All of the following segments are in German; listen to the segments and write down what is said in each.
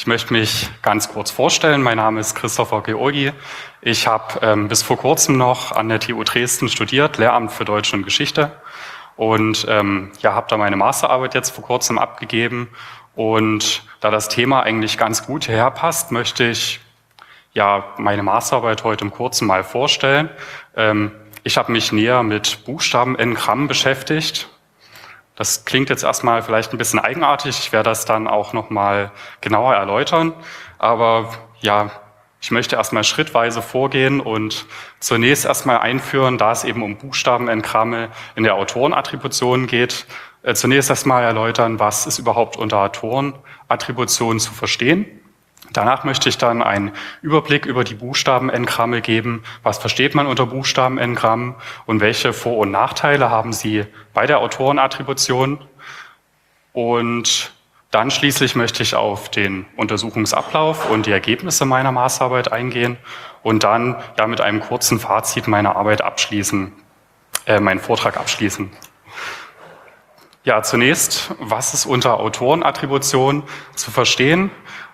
Ich möchte mich ganz kurz vorstellen. Mein Name ist Christopher Georgi. Ich habe bis vor kurzem noch an der TU Dresden studiert, Lehramt für Deutsch und Geschichte. Und habe da meine Masterarbeit jetzt vor kurzem abgegeben. Und da das Thema eigentlich ganz gut hierher passt, möchte ich meine Masterarbeit heute im Kurzen mal vorstellen. Ich habe mich näher mit Buchstaben-N-Gramm beschäftigt. Das klingt jetzt erstmal vielleicht ein bisschen eigenartig. Ich werde das dann auch nochmal genauer erläutern. Aber ich möchte erstmal schrittweise vorgehen und zunächst erstmal einführen, da es eben um Buchstaben-N-Gramme in der Autorenattribution geht. Zunächst erstmal erläutern, was ist überhaupt unter Autorenattribution zu verstehen. Danach möchte ich dann einen Überblick über die Buchstaben-N-Gramme geben. Was versteht man unter Buchstaben-N-Grammen und welche Vor- und Nachteile haben sie bei der Autorenattribution? Und dann schließlich möchte ich auf den Untersuchungsablauf und die Ergebnisse meiner Masterarbeit eingehen und dann mit einem kurzen Fazit meiner Arbeit meinen Vortrag abschließen. Ja, zunächst, was ist unter Autorenattribution zu verstehen?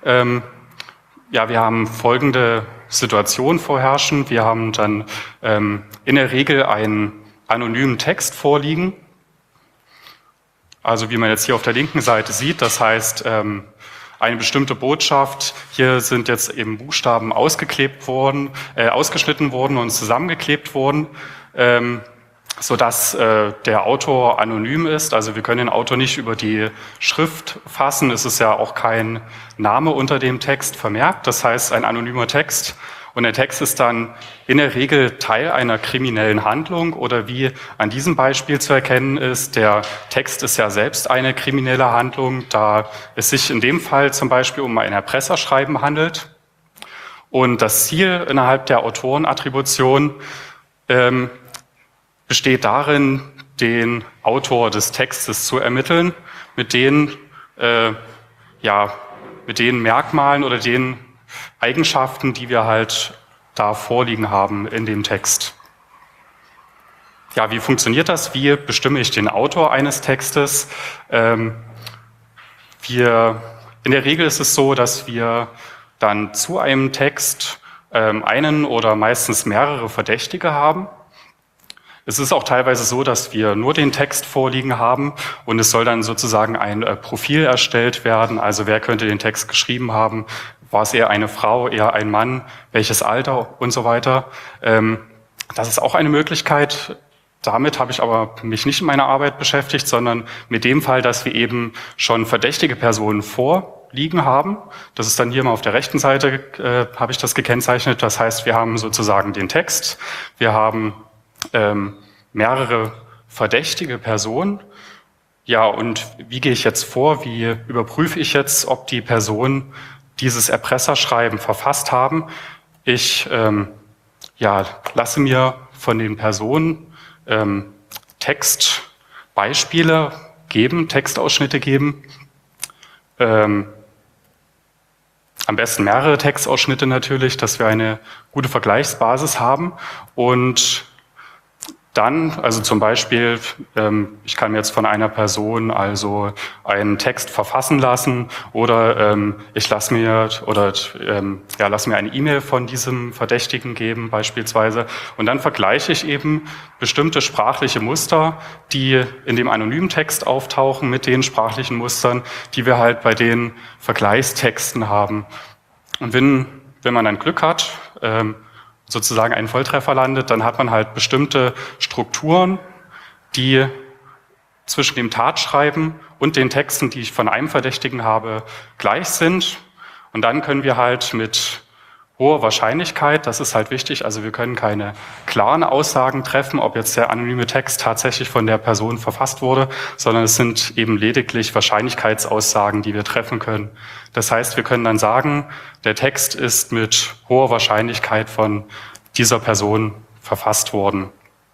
Wir haben folgende Situation vorherrschen. Wir haben dann in der Regel einen anonymen Text vorliegen. Also wie man jetzt hier auf der linken Seite sieht, das heißt eine bestimmte Botschaft. Hier sind jetzt eben Buchstaben ausgeschnitten worden und zusammengeklebt worden, sodass der Autor anonym ist. Also wir können den Autor nicht über die Schrift fassen. Es ist ja auch kein Name unter dem Text vermerkt. Das heißt, ein anonymer Text. Und der Text ist dann in der Regel Teil einer kriminellen Handlung oder wie an diesem Beispiel zu erkennen ist, der Text ist ja selbst eine kriminelle Handlung, da es sich in dem Fall zum Beispiel um ein Erpresserschreiben handelt. Und das Ziel innerhalb der Autorenattribution besteht darin, den Autor des Textes zu ermitteln, mit den Merkmalen oder den Eigenschaften, die wir halt da vorliegen haben in dem Text. Ja, wie funktioniert das? Wie bestimme ich den Autor eines Textes? In der Regel ist es so, dass wir dann zu einem Text einen oder meistens mehrere Verdächtige haben. Es ist auch teilweise so, dass wir nur den Text vorliegen haben und es soll dann sozusagen ein Profil erstellt werden. Also wer könnte den Text geschrieben haben? War es eher eine Frau, eher ein Mann? Welches Alter und so weiter? Das ist auch eine Möglichkeit. Damit habe ich aber mich nicht in meiner Arbeit beschäftigt, sondern mit dem Fall, dass wir eben schon verdächtige Personen vorliegen haben. Das ist dann hier mal auf der rechten Seite, habe ich das gekennzeichnet. Das heißt, wir haben sozusagen den Text, wir haben mehrere verdächtige Personen. Ja, und wie gehe ich jetzt vor? Wie überprüfe ich jetzt, ob die Personen dieses Erpresserschreiben verfasst haben? Ich lasse mir von den Personen Textbeispiele geben, Textausschnitte geben. Am besten mehrere Textausschnitte natürlich, dass wir eine gute Vergleichsbasis haben. Und dann, also zum Beispiel, ich kann mir jetzt von einer Person also einen Text verfassen lassen oder ich lasse mir eine E-Mail von diesem Verdächtigen geben beispielsweise und dann vergleiche ich eben bestimmte sprachliche Muster, die in dem anonymen Text auftauchen mit den sprachlichen Mustern, die wir halt bei den Vergleichstexten haben. Und wenn man dann Glück hat, sozusagen einen Volltreffer landet, dann hat man halt bestimmte Strukturen, die zwischen dem Tatschreiben und den Texten, die ich von einem Verdächtigen habe, gleich sind. Und dann können wir halt mit hoher Wahrscheinlichkeit, das ist halt wichtig, also wir können keine klaren Aussagen treffen, ob jetzt der anonyme Text tatsächlich von der Person verfasst wurde, sondern es sind eben lediglich Wahrscheinlichkeitsaussagen, die wir treffen können. Das heißt, wir können dann sagen, der Text ist mit hoher Wahrscheinlichkeit von dieser Person verfasst worden.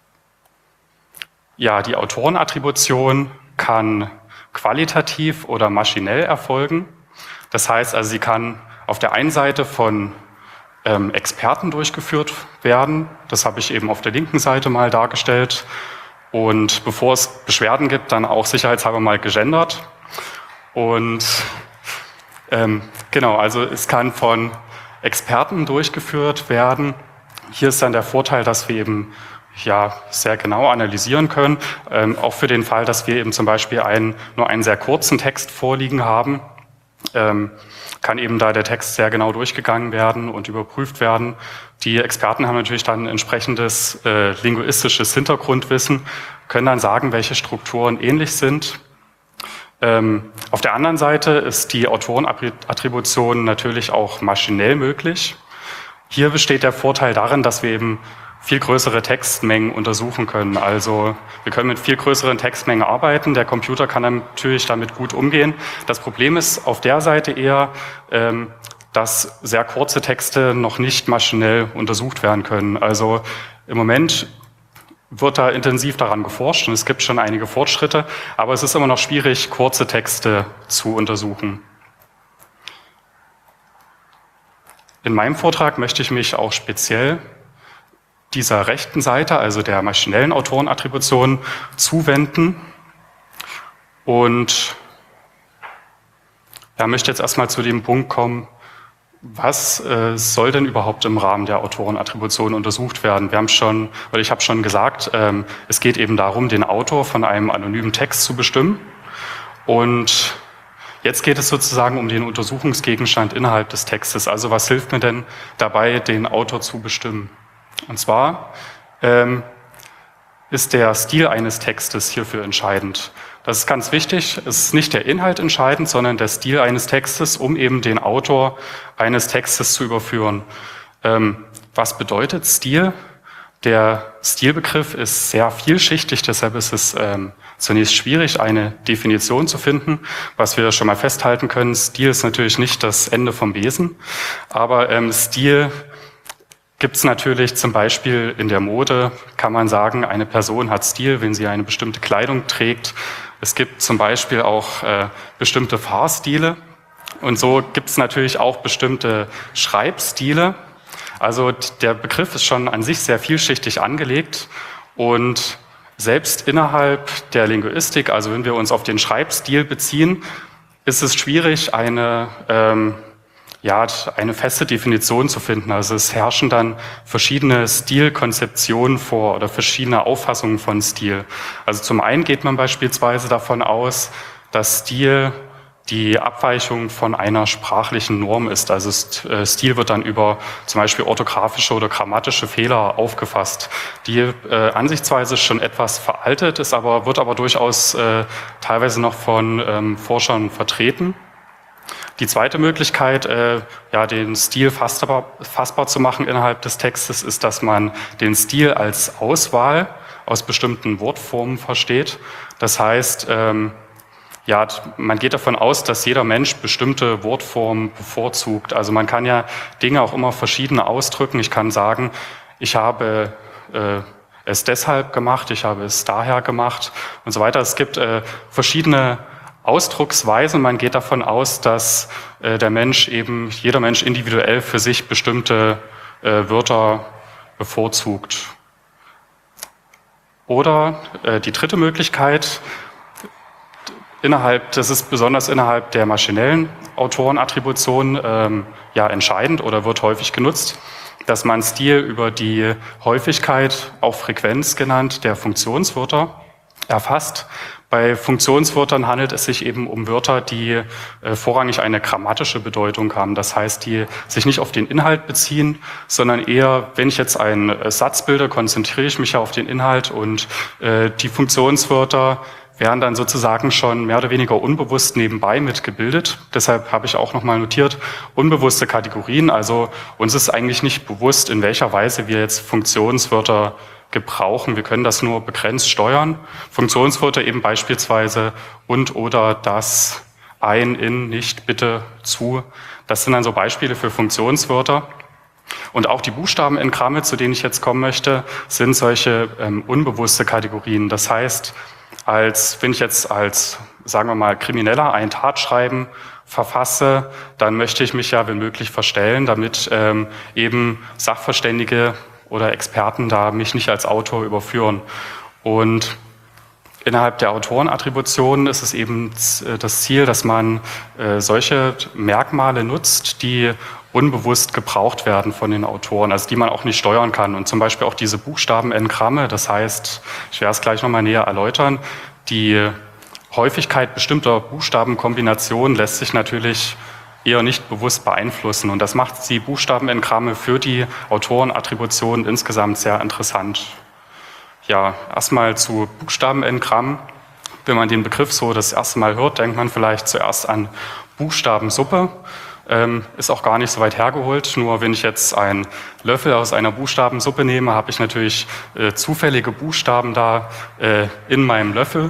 Ja, die Autorenattribution kann qualitativ oder maschinell erfolgen. Das heißt also, sie kann auf der einen Seite von Experten durchgeführt werden. Das habe ich eben auf der linken Seite mal dargestellt. Und bevor es Beschwerden gibt, dann auch sicherheitshalber mal gegendert. Und Genau, also es kann von Experten durchgeführt werden. Hier ist dann der Vorteil, dass wir eben sehr genau analysieren können, auch für den Fall, dass wir eben zum Beispiel nur einen sehr kurzen Text vorliegen haben, kann eben da der Text sehr genau durchgegangen werden und überprüft werden. Die Experten haben natürlich dann ein entsprechendes linguistisches Hintergrundwissen, können dann sagen, welche Strukturen ähnlich sind. Auf der anderen Seite ist die Autorenattribution natürlich auch maschinell möglich. Hier besteht der Vorteil darin, dass wir eben viel größere Textmengen untersuchen können. Also wir können mit viel größeren Textmengen arbeiten. Der Computer kann natürlich damit gut umgehen. Das Problem ist auf der Seite eher, dass sehr kurze Texte noch nicht maschinell untersucht werden können. Also im Moment wird da intensiv daran geforscht und es gibt schon einige Fortschritte, aber es ist immer noch schwierig, kurze Texte zu untersuchen. In meinem Vortrag möchte ich mich auch speziell dieser rechten Seite, also der maschinellen Autorenattribution, zuwenden. Und möchte jetzt erstmal zu dem Punkt kommen, was soll denn überhaupt im Rahmen der Autorenattribution untersucht werden? Ich habe schon gesagt, es geht eben darum, den Autor von einem anonymen Text zu bestimmen. Und jetzt geht es sozusagen um den Untersuchungsgegenstand innerhalb des Textes. Also was hilft mir denn dabei, den Autor zu bestimmen? Und zwar ist der Stil eines Textes hierfür entscheidend. Das ist ganz wichtig. Es ist nicht der Inhalt entscheidend, sondern der Stil eines Textes, um eben den Autor eines Textes zu überführen. Was bedeutet Stil? Der Stilbegriff ist sehr vielschichtig, deshalb ist es zunächst schwierig, eine Definition zu finden. Was wir schon mal festhalten können, Stil ist natürlich nicht das Ende vom Besen, aber Stil gibt es natürlich zum Beispiel in der Mode, kann man sagen, eine Person hat Stil, wenn sie eine bestimmte Kleidung trägt. Es gibt zum Beispiel auch bestimmte Fahrstile und so gibt es natürlich auch bestimmte Schreibstile. Also der Begriff ist schon an sich sehr vielschichtig angelegt und selbst innerhalb der Linguistik, also wenn wir uns auf den Schreibstil beziehen, ist es schwierig, eine feste Definition zu finden. Also es herrschen dann verschiedene Stilkonzeptionen vor oder verschiedene Auffassungen von Stil. Also zum einen geht man beispielsweise davon aus, dass Stil die Abweichung von einer sprachlichen Norm ist. Also Stil wird dann über zum Beispiel orthografische oder grammatische Fehler aufgefasst. Die Ansichtsweise ist schon etwas veraltet, wird aber durchaus teilweise noch von Forschern vertreten. Die zweite Möglichkeit, den Stil fassbar zu machen innerhalb des Textes, ist, dass man den Stil als Auswahl aus bestimmten Wortformen versteht. Das heißt, man geht davon aus, dass jeder Mensch bestimmte Wortformen bevorzugt. Also man kann ja Dinge auch immer verschieden ausdrücken. Ich kann sagen, ich habe es deshalb gemacht, ich habe es daher gemacht und so weiter. Es gibt verschiedene Ausdrucksweisen. Man geht davon aus, dass jeder Mensch individuell für sich bestimmte Wörter bevorzugt. Oder die dritte Möglichkeit, das ist besonders innerhalb der maschinellen Autorenattribution entscheidend oder wird häufig genutzt, dass man Stil über die Häufigkeit, auch Frequenz genannt, der Funktionswörter erfasst. Bei Funktionswörtern handelt es sich eben um Wörter, die vorrangig eine grammatische Bedeutung haben. Das heißt, die sich nicht auf den Inhalt beziehen, sondern eher, wenn ich jetzt einen Satz bilde, konzentriere ich mich ja auf den Inhalt und die Funktionswörter werden dann sozusagen schon mehr oder weniger unbewusst nebenbei mitgebildet. Deshalb habe ich auch nochmal notiert, unbewusste Kategorien. Also uns ist eigentlich nicht bewusst, in welcher Weise wir jetzt Funktionswörter gebrauchen. Wir können das nur begrenzt steuern. Funktionswörter eben beispielsweise und oder das, ein, in, nicht, bitte, zu. Das sind dann so Beispiele für Funktionswörter. Und auch die Buchstabenengramme, zu denen ich jetzt kommen möchte, sind solche unbewusste Kategorien. Das heißt, wenn ich jetzt als, sagen wir mal, Krimineller ein Tatschreiben verfasse, dann möchte ich mich ja, wenn möglich, verstellen, damit eben Sachverständige oder Experten da mich nicht als Autor überführen. Und Innerhalb der Autorenattribution ist es eben das Ziel, dass man solche Merkmale nutzt, die unbewusst gebraucht werden von den Autoren, also die man auch nicht steuern kann. Und zum Beispiel auch diese Buchstaben-Engramme, das heißt, ich werde es gleich nochmal näher erläutern, die Häufigkeit bestimmter Buchstabenkombinationen lässt sich natürlich eher nicht bewusst beeinflussen. Und das macht die Buchstabenengramme für die Autorenattribution insgesamt sehr interessant. Ja, erstmal zu Buchstabenengramm. Wenn man den Begriff so das erste Mal hört, denkt man vielleicht zuerst an Buchstabensuppe. Ist auch gar nicht so weit hergeholt. Nur wenn ich jetzt einen Löffel aus einer Buchstabensuppe nehme, habe ich natürlich zufällige Buchstaben da in meinem Löffel.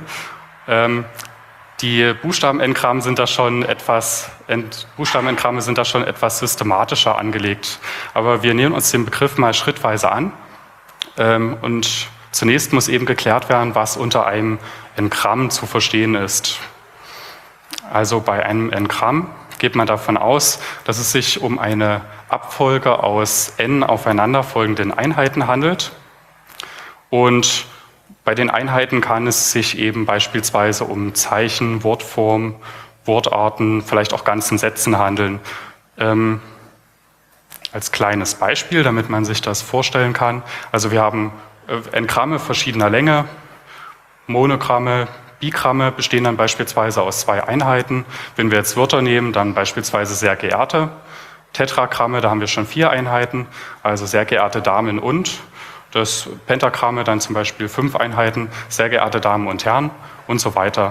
Die Buchstabenengramme sind da schon etwas systematischer angelegt. Aber wir nähern uns dem Begriff mal schrittweise an. Und zunächst muss eben geklärt werden, was unter einem Engramm zu verstehen ist. Also bei einem Engramm geht man davon aus, dass es sich um eine Abfolge aus n aufeinanderfolgenden Einheiten handelt. Und bei den Einheiten kann es sich eben beispielsweise um Zeichen, Wortformen, Wortarten, vielleicht auch ganzen Sätzen handeln. Als kleines Beispiel, damit man sich das vorstellen kann. Also wir haben Engramme verschiedener Länge, Monogramme, Bigramme bestehen dann beispielsweise aus 2 Einheiten. Wenn wir jetzt Wörter nehmen, dann beispielsweise sehr geehrte. Tetragramme, da haben wir schon 4 Einheiten, also sehr geehrte Damen und. Das Pentagramme dann zum Beispiel 5 Einheiten, sehr geehrte Damen und Herren und so weiter.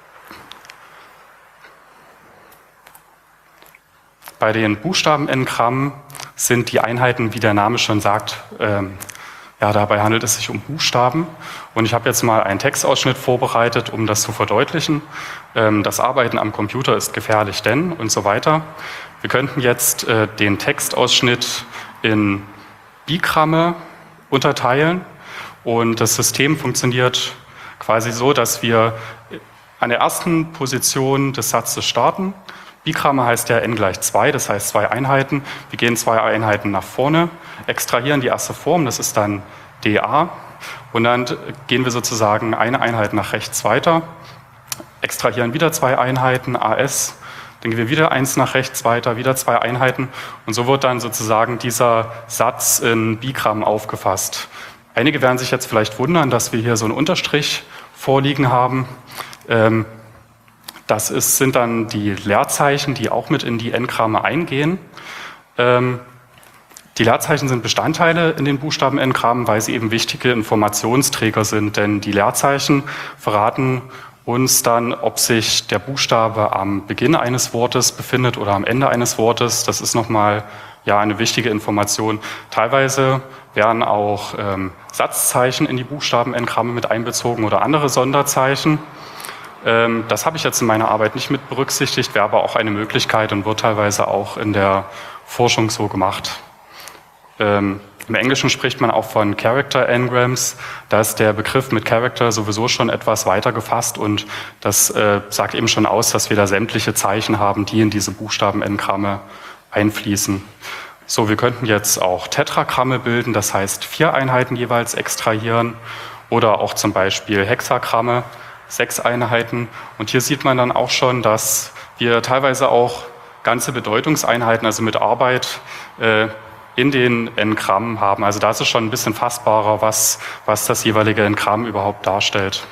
Bei den Buchstabenengrammen sind die Einheiten, wie der Name schon sagt, dabei handelt es sich um Buchstaben. Und ich habe jetzt mal einen Textausschnitt vorbereitet, um das zu verdeutlichen. Das Arbeiten am Computer ist gefährlich, denn und so weiter. Wir könnten jetzt den Textausschnitt in Bigramme unterteilen. Und das System funktioniert quasi so, dass wir an der ersten Position des Satzes starten. Bigramme heißt ja n = 2, das heißt 2 Einheiten. Wir gehen 2 Einheiten nach vorne, extrahieren die erste Form, das ist dann dA. Und dann gehen wir sozusagen eine Einheit nach rechts weiter, extrahieren wieder 2 Einheiten, AS. Dann gehen wir wieder 1 nach rechts weiter, wieder 2 Einheiten. Und so wird dann sozusagen dieser Satz in Bigramm aufgefasst. Einige werden sich jetzt vielleicht wundern, dass wir hier so einen Unterstrich vorliegen haben. Sind dann die Leerzeichen, die auch mit in die Engramme eingehen. Die Leerzeichen sind Bestandteile in den Buchstabenengrammen, weil sie eben wichtige Informationsträger sind. Denn die Leerzeichen verraten uns dann, ob sich der Buchstabe am Beginn eines Wortes befindet oder am Ende eines Wortes. Das ist nochmal eine wichtige Information. Teilweise werden auch Satzzeichen in die Buchstabenengramme mit einbezogen oder andere Sonderzeichen. Das habe ich jetzt in meiner Arbeit nicht mit berücksichtigt, wäre aber auch eine Möglichkeit und wird teilweise auch in der Forschung so gemacht. Im Englischen spricht man auch von Character Engrams. Da ist der Begriff mit Character sowieso schon etwas weiter gefasst und das sagt eben schon aus, dass wir da sämtliche Zeichen haben, die in diese Buchstabenengramme einfließen. So, wir könnten jetzt auch Tetragramme bilden, das heißt 4 Einheiten jeweils extrahieren oder auch zum Beispiel Hexagramme, 6 Einheiten. Und hier sieht man dann auch schon, dass wir teilweise auch ganze Bedeutungseinheiten, also mit Arbeit, in den Engrammen haben. Also da ist es schon ein bisschen fassbarer, was das jeweilige Engramm überhaupt darstellt.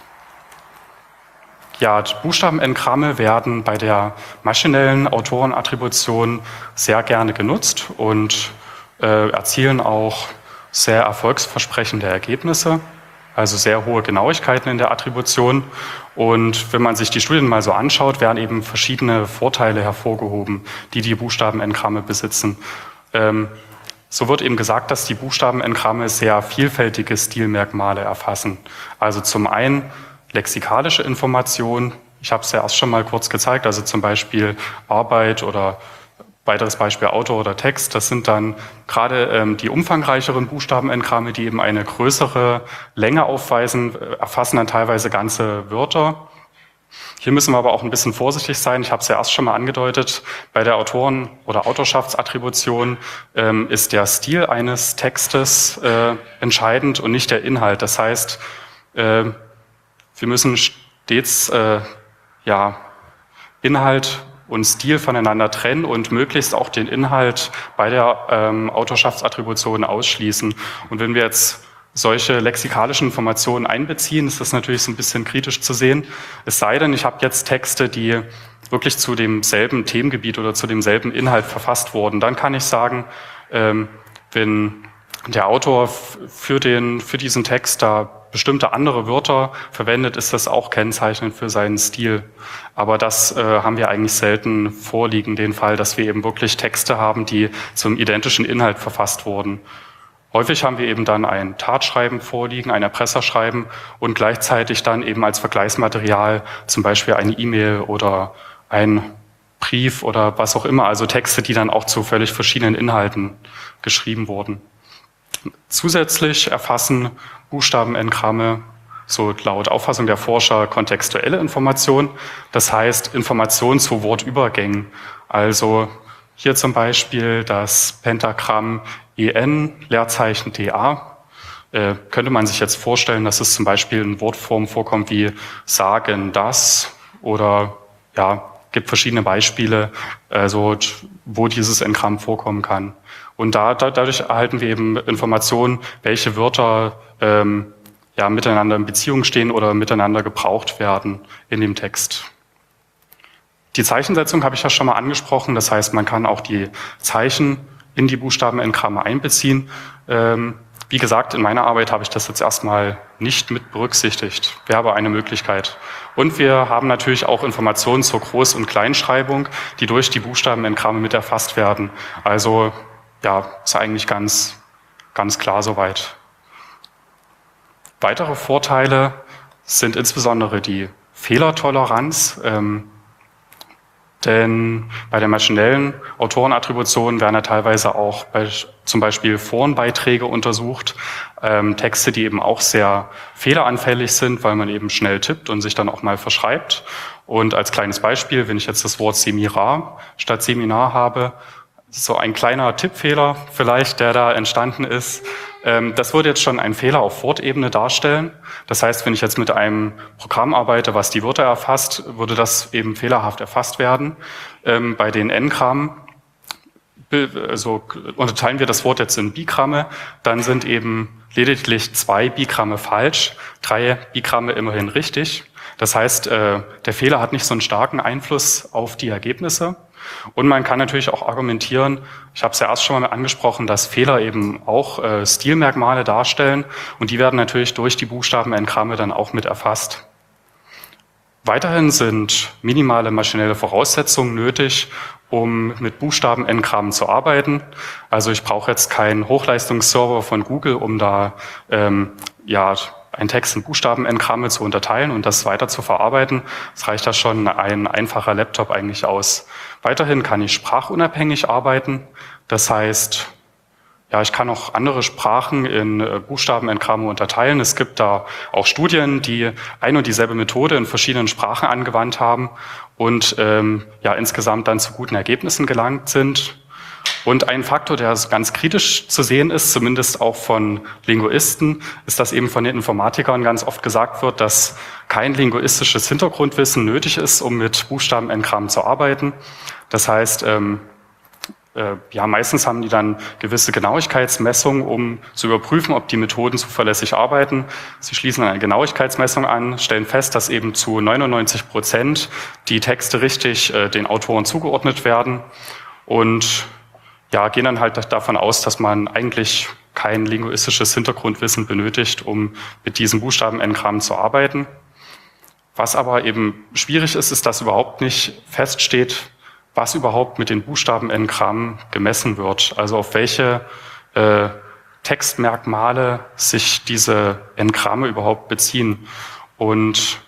Ja, Buchstabenengramme werden bei der maschinellen Autorenattribution sehr gerne genutzt und erzielen auch sehr erfolgsversprechende Ergebnisse, also sehr hohe Genauigkeiten in der Attribution. Und wenn man sich die Studien mal so anschaut, werden eben verschiedene Vorteile hervorgehoben, die die Buchstabenengramme besitzen. So wird eben gesagt, dass die Buchstabenengramme sehr vielfältige Stilmerkmale erfassen. Also zum einen lexikalische Informationen, ich habe es ja erst schon mal kurz gezeigt, also zum Beispiel Arbeit oder weiteres Beispiel Autor oder Text, das sind dann gerade die umfangreicheren Buchstabenengramme, die eben eine größere Länge aufweisen, erfassen dann teilweise ganze Wörter. Hier müssen wir aber auch ein bisschen vorsichtig sein. Ich habe es ja erst schon mal angedeutet. Bei der Autoren- oder Autorschaftsattribution ist der Stil eines Textes entscheidend und nicht der Inhalt. Das heißt, Wir müssen stets Inhalt und Stil voneinander trennen und möglichst auch den Inhalt bei der Autorschaftsattribution ausschließen. Und wenn wir jetzt solche lexikalischen Informationen einbeziehen, ist das natürlich so ein bisschen kritisch zu sehen. Es sei denn, ich habe jetzt Texte, die wirklich zu demselben Themengebiet oder zu demselben Inhalt verfasst wurden. Dann kann ich sagen, wenn der Autor für diesen Text da bestimmte andere Wörter verwendet, ist das auch kennzeichnend für seinen Stil. Aber das haben wir eigentlich selten vorliegen, den Fall, dass wir eben wirklich Texte haben, die zum identischen Inhalt verfasst wurden. Häufig haben wir eben dann ein Tatschreiben vorliegen, ein Erpresserschreiben und gleichzeitig dann eben als Vergleichsmaterial zum Beispiel eine E-Mail oder ein Brief oder was auch immer, also Texte, die dann auch zu völlig verschiedenen Inhalten geschrieben wurden. Zusätzlich erfassen Buchstabenengramme, so laut Auffassung der Forscher, kontextuelle Informationen, das heißt Informationen zu Wortübergängen. Also hier zum Beispiel das Pentagramm EN, Leerzeichen DA. Könnte man sich jetzt vorstellen, dass es zum Beispiel in Wortformen vorkommt wie sagen das oder gibt verschiedene Beispiele, wo dieses Engramm vorkommen kann. Und dadurch erhalten wir eben Informationen, welche Wörter miteinander in Beziehung stehen oder miteinander gebraucht werden in dem Text. Die Zeichensetzung habe ich ja schon mal angesprochen. Das heißt, man kann auch die Zeichen in die Buchstabenengramme einbeziehen. Wie gesagt, in meiner Arbeit habe ich das jetzt erstmal nicht mit berücksichtigt. Wäre aber eine Möglichkeit. Und wir haben natürlich auch Informationen zur Groß- und Kleinschreibung, die durch die Buchstabenengramme mit erfasst werden. Also ist eigentlich ganz klar soweit. Weitere Vorteile sind insbesondere die Fehlertoleranz. Denn bei der maschinellen Autorenattribution werden ja teilweise auch zum Beispiel Forenbeiträge untersucht, Texte, die eben auch sehr fehleranfällig sind, weil man eben schnell tippt und sich dann auch mal verschreibt. Und als kleines Beispiel, wenn ich jetzt das Wort Seminar statt Seminar habe, so ein kleiner Tippfehler vielleicht, der da entstanden ist, das würde jetzt schon einen Fehler auf Wortebene darstellen. Das heißt, wenn ich jetzt mit einem Programm arbeite, was die Wörter erfasst, würde das eben fehlerhaft erfasst werden. Bei den N-Grammen unterteilen wir das Wort jetzt in Bigramme, dann sind eben lediglich 2 Bigramme falsch, 3 Bigramme immerhin richtig. Das heißt, der Fehler hat nicht so einen starken Einfluss auf die Ergebnisse. Und man kann natürlich auch argumentieren, ich habe es ja erst schon mal angesprochen, dass Fehler eben auch Stilmerkmale darstellen und die werden natürlich durch die Buchstabenengramme dann auch mit erfasst. Weiterhin sind minimale maschinelle Voraussetzungen nötig, um mit Buchstabenengrammen zu arbeiten. Also ich brauche jetzt keinen Hochleistungsserver von Google, um da einen Text in Buchstabenengramme zu unterteilen und das weiter zu verarbeiten. Es reicht da schon ein einfacher Laptop eigentlich aus. Weiterhin kann ich sprachunabhängig arbeiten. Das heißt, ich kann auch andere Sprachen in Buchstabenengramme unterteilen. Es gibt da auch Studien, die ein und dieselbe Methode in verschiedenen Sprachen angewandt haben und insgesamt dann zu guten Ergebnissen gelangt sind. Und ein Faktor, der ganz kritisch zu sehen ist, zumindest auch von Linguisten, ist, dass eben von den Informatikern ganz oft gesagt wird, dass kein linguistisches Hintergrundwissen nötig ist, um mit Buchstabenengrammen zu arbeiten. Das heißt, meistens haben die dann gewisse Genauigkeitsmessungen, um zu überprüfen, ob die Methoden zuverlässig arbeiten. Sie schließen eine Genauigkeitsmessung an, stellen fest, dass eben zu 99% die Texte richtig den Autoren zugeordnet werden und gehen dann halt davon aus, dass man eigentlich kein linguistisches Hintergrundwissen benötigt, um mit diesen Buchstabenengrammen zu arbeiten. Was aber eben schwierig ist, ist, dass überhaupt nicht feststeht, was überhaupt mit den Buchstabenengrammen gemessen wird. Also auf welche Textmerkmale sich diese Engramme überhaupt beziehen. Und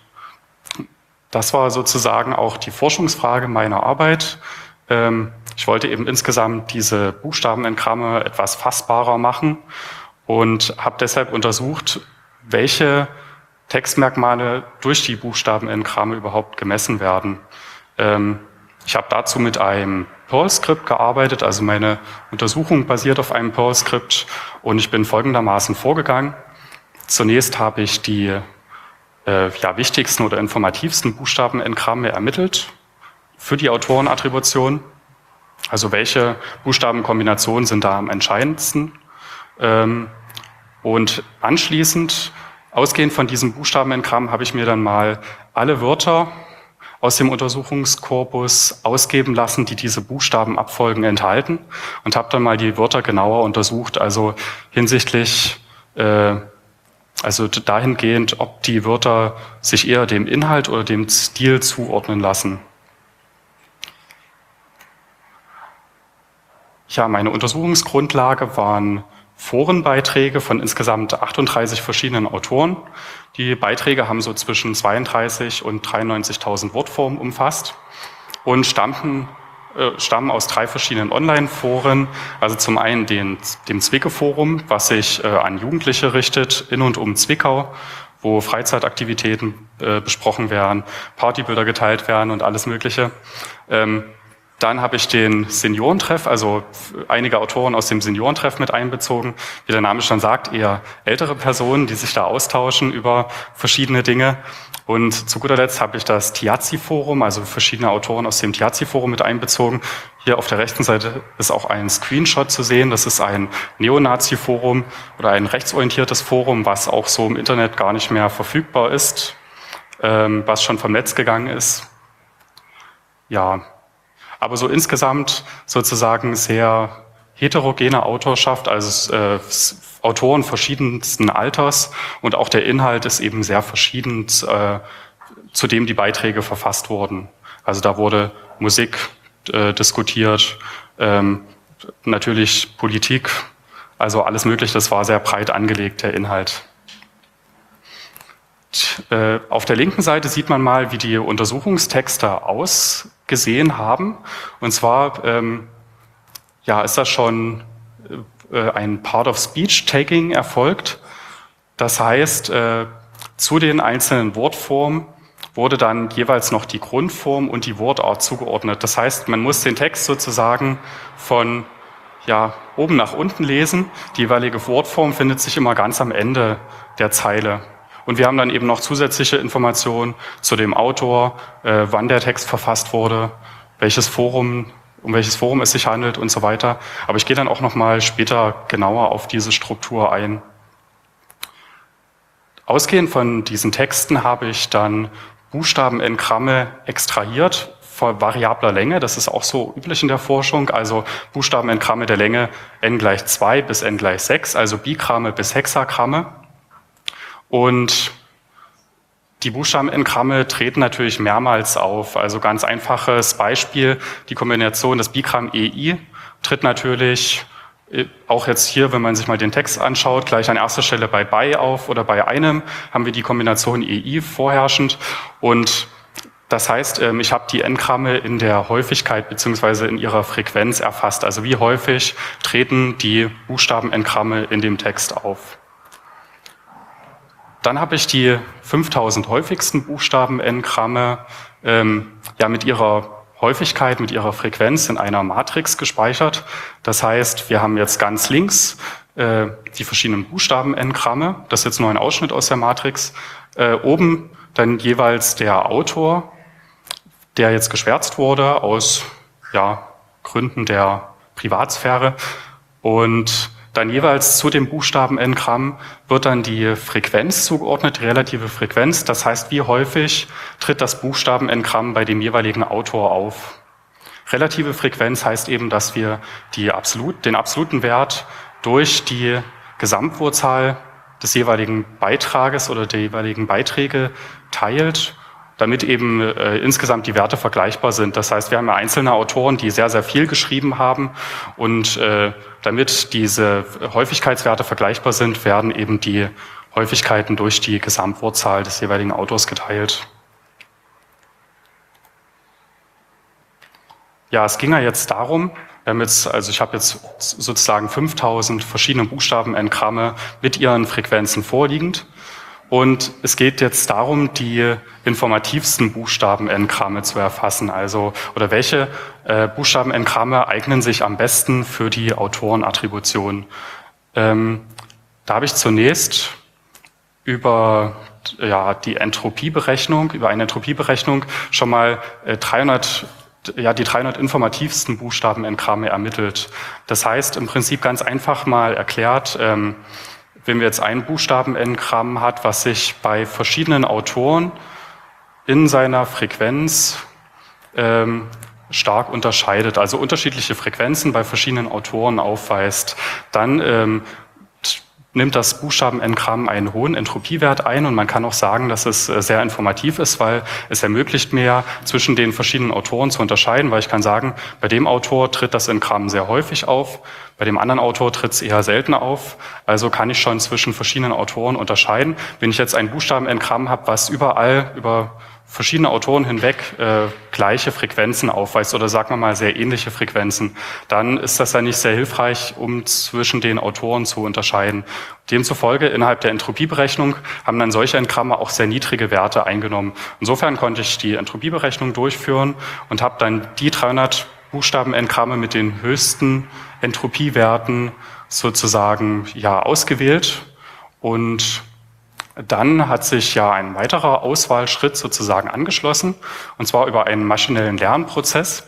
das war sozusagen auch die Forschungsfrage meiner Arbeit. Ich wollte eben insgesamt diese Buchstabenengramme etwas fassbarer machen und habe deshalb untersucht, welche Textmerkmale durch die Buchstabenengramme überhaupt gemessen werden. Ich habe dazu mit einem Perl-Skript gearbeitet, also meine Untersuchung basiert auf einem Perl-Skript und ich bin folgendermaßen vorgegangen. Zunächst habe ich die wichtigsten oder informativsten Buchstabenengramme ermittelt für die Autorenattribution. Also welche Buchstabenkombinationen sind da am entscheidendsten? Und anschließend, ausgehend von diesem Buchstabenengramm, habe ich mir dann mal alle Wörter aus dem Untersuchungskorpus ausgeben lassen, die diese Buchstabenabfolgen enthalten, und habe dann mal die Wörter genauer untersucht, also hinsichtlich, also dahingehend, ob die Wörter sich eher dem Inhalt oder dem Stil zuordnen lassen. Ja, meine Untersuchungsgrundlage waren Forenbeiträge von insgesamt 38 verschiedenen Autoren. Die Beiträge haben so zwischen 32 und 93.000 Wortformen umfasst und stammen aus 3 verschiedenen Online-Foren. Also zum einen dem Zwicke-Forum, was sich an Jugendliche richtet, in und um Zwickau, wo Freizeitaktivitäten besprochen werden, Partybilder geteilt werden und alles Mögliche. Dann habe ich den Seniorentreff, also einige Autoren aus dem Seniorentreff mit einbezogen. Wie der Name schon sagt, eher ältere Personen, die sich da austauschen über verschiedene Dinge. Und zu guter Letzt habe ich das Tiazzi-Forum, also verschiedene Autoren aus dem Tiazzi-Forum mit einbezogen. Hier auf der rechten Seite ist auch ein Screenshot zu sehen. Das ist ein Neonazi-Forum oder ein rechtsorientiertes Forum, was auch so im Internet gar nicht mehr verfügbar ist, was schon vom Netz gegangen ist. Ja. Aber so insgesamt sozusagen sehr heterogene Autorschaft, also Autoren verschiedensten Alters, und auch der Inhalt ist eben sehr verschieden, zu dem die Beiträge verfasst wurden. Also da wurde Musik diskutiert, natürlich Politik, also alles Mögliche, das war sehr breit angelegt, der Inhalt. Auf der linken Seite sieht man mal, wie die Untersuchungstexte ausgesehen haben. Und zwar ist das schon ein Part-of-Speech-Tagging erfolgt. Das heißt, zu den einzelnen Wortformen wurde dann jeweils noch die Grundform und die Wortart zugeordnet. Das heißt, man muss den Text sozusagen von oben nach unten lesen. Die jeweilige Wortform findet sich immer ganz am Ende der Zeile. Und wir haben dann eben noch zusätzliche Informationen zu dem Autor, wann der Text verfasst wurde, um welches Forum es sich handelt und so weiter. Aber ich gehe dann auch noch mal später genauer auf diese Struktur ein. Ausgehend von diesen Texten habe ich dann Buchstabenengramme extrahiert von variabler Länge. Das ist auch so üblich in der Forschung. Also Buchstabenengramme der Länge n=2 bis n=6, also Bigramme bis Hexagramme. Und die Buchstabenengramme treten natürlich mehrmals auf. Also ganz einfaches Beispiel, die Kombination des Bigramm EI tritt natürlich auch jetzt hier, wenn man sich mal den Text anschaut, gleich an erster Stelle bei auf, oder bei einem haben wir die Kombination EI vorherrschend. Und das heißt, ich habe die Engramme in der Häufigkeit beziehungsweise in ihrer Frequenz erfasst. Also wie häufig treten die Buchstabenengramme in dem Text auf. Dann habe ich die 5000 häufigsten Buchstabenengramme mit ihrer Häufigkeit, mit ihrer Frequenz in einer Matrix gespeichert. Das heißt, wir haben jetzt ganz links die verschiedenen Buchstabenengramme. Das ist jetzt nur ein Ausschnitt aus der Matrix. Oben dann jeweils der Autor, der jetzt geschwärzt wurde aus Gründen der Privatsphäre, und dann jeweils zu dem Buchstabenengramm wird dann die Frequenz zugeordnet, die relative Frequenz. Das heißt, wie häufig tritt das Buchstabenengramm bei dem jeweiligen Autor auf. Relative Frequenz heißt eben, dass wir den absoluten Wert durch die Gesamtwurzahl des jeweiligen Beitrages oder der jeweiligen Beiträge teilt, damit eben insgesamt die Werte vergleichbar sind. Das heißt, wir haben ja einzelne Autoren, die sehr, sehr viel geschrieben haben, und damit diese Häufigkeitswerte vergleichbar sind, werden eben die Häufigkeiten durch die Gesamtwurzahl des jeweiligen Autors geteilt. Ja, es ging ja jetzt darum, ich habe jetzt sozusagen 5000 verschiedene Buchstabenengramme mit ihren Frequenzen vorliegend. Und es geht jetzt darum, die informativsten Buchstabenengramme zu erfassen. Oder welche Buchstabenengramme eignen sich am besten für die Autorenattribution. Da habe ich zunächst über die Entropieberechnung, über eine Entropieberechnung schon mal die 300 informativsten Buchstaben-N-Gramme ermittelt. Das heißt, im Prinzip ganz einfach mal erklärt, wenn wir jetzt ein Buchstaben-N-Gramm hat, was sich bei verschiedenen Autoren in seiner Frequenz stark unterscheidet, also unterschiedliche Frequenzen bei verschiedenen Autoren aufweist, dann nimmt das Buchstaben-N-Gramm einen hohen Entropiewert ein und man kann auch sagen, dass es sehr informativ ist, weil es ermöglicht mir, zwischen den verschiedenen Autoren zu unterscheiden, weil ich kann sagen, bei dem Autor tritt das N-Gramm sehr häufig auf, bei dem anderen Autor tritt es eher selten auf, also kann ich schon zwischen verschiedenen Autoren unterscheiden. Wenn ich jetzt ein Buchstaben-N-Gramm habe, was überall über verschiedene Autoren hinweg gleiche Frequenzen aufweist oder sagen wir mal sehr ähnliche Frequenzen, dann ist das ja nicht sehr hilfreich, um zwischen den Autoren zu unterscheiden. Demzufolge innerhalb der Entropieberechnung haben dann solche N-Gramme auch sehr niedrige Werte eingenommen. Insofern konnte ich die Entropieberechnung durchführen und habe dann die 300 Buchstaben-N-Gramme mit den höchsten Entropiewerten sozusagen ausgewählt und dann hat sich ein weiterer Auswahlschritt sozusagen angeschlossen, und zwar über einen maschinellen Lernprozess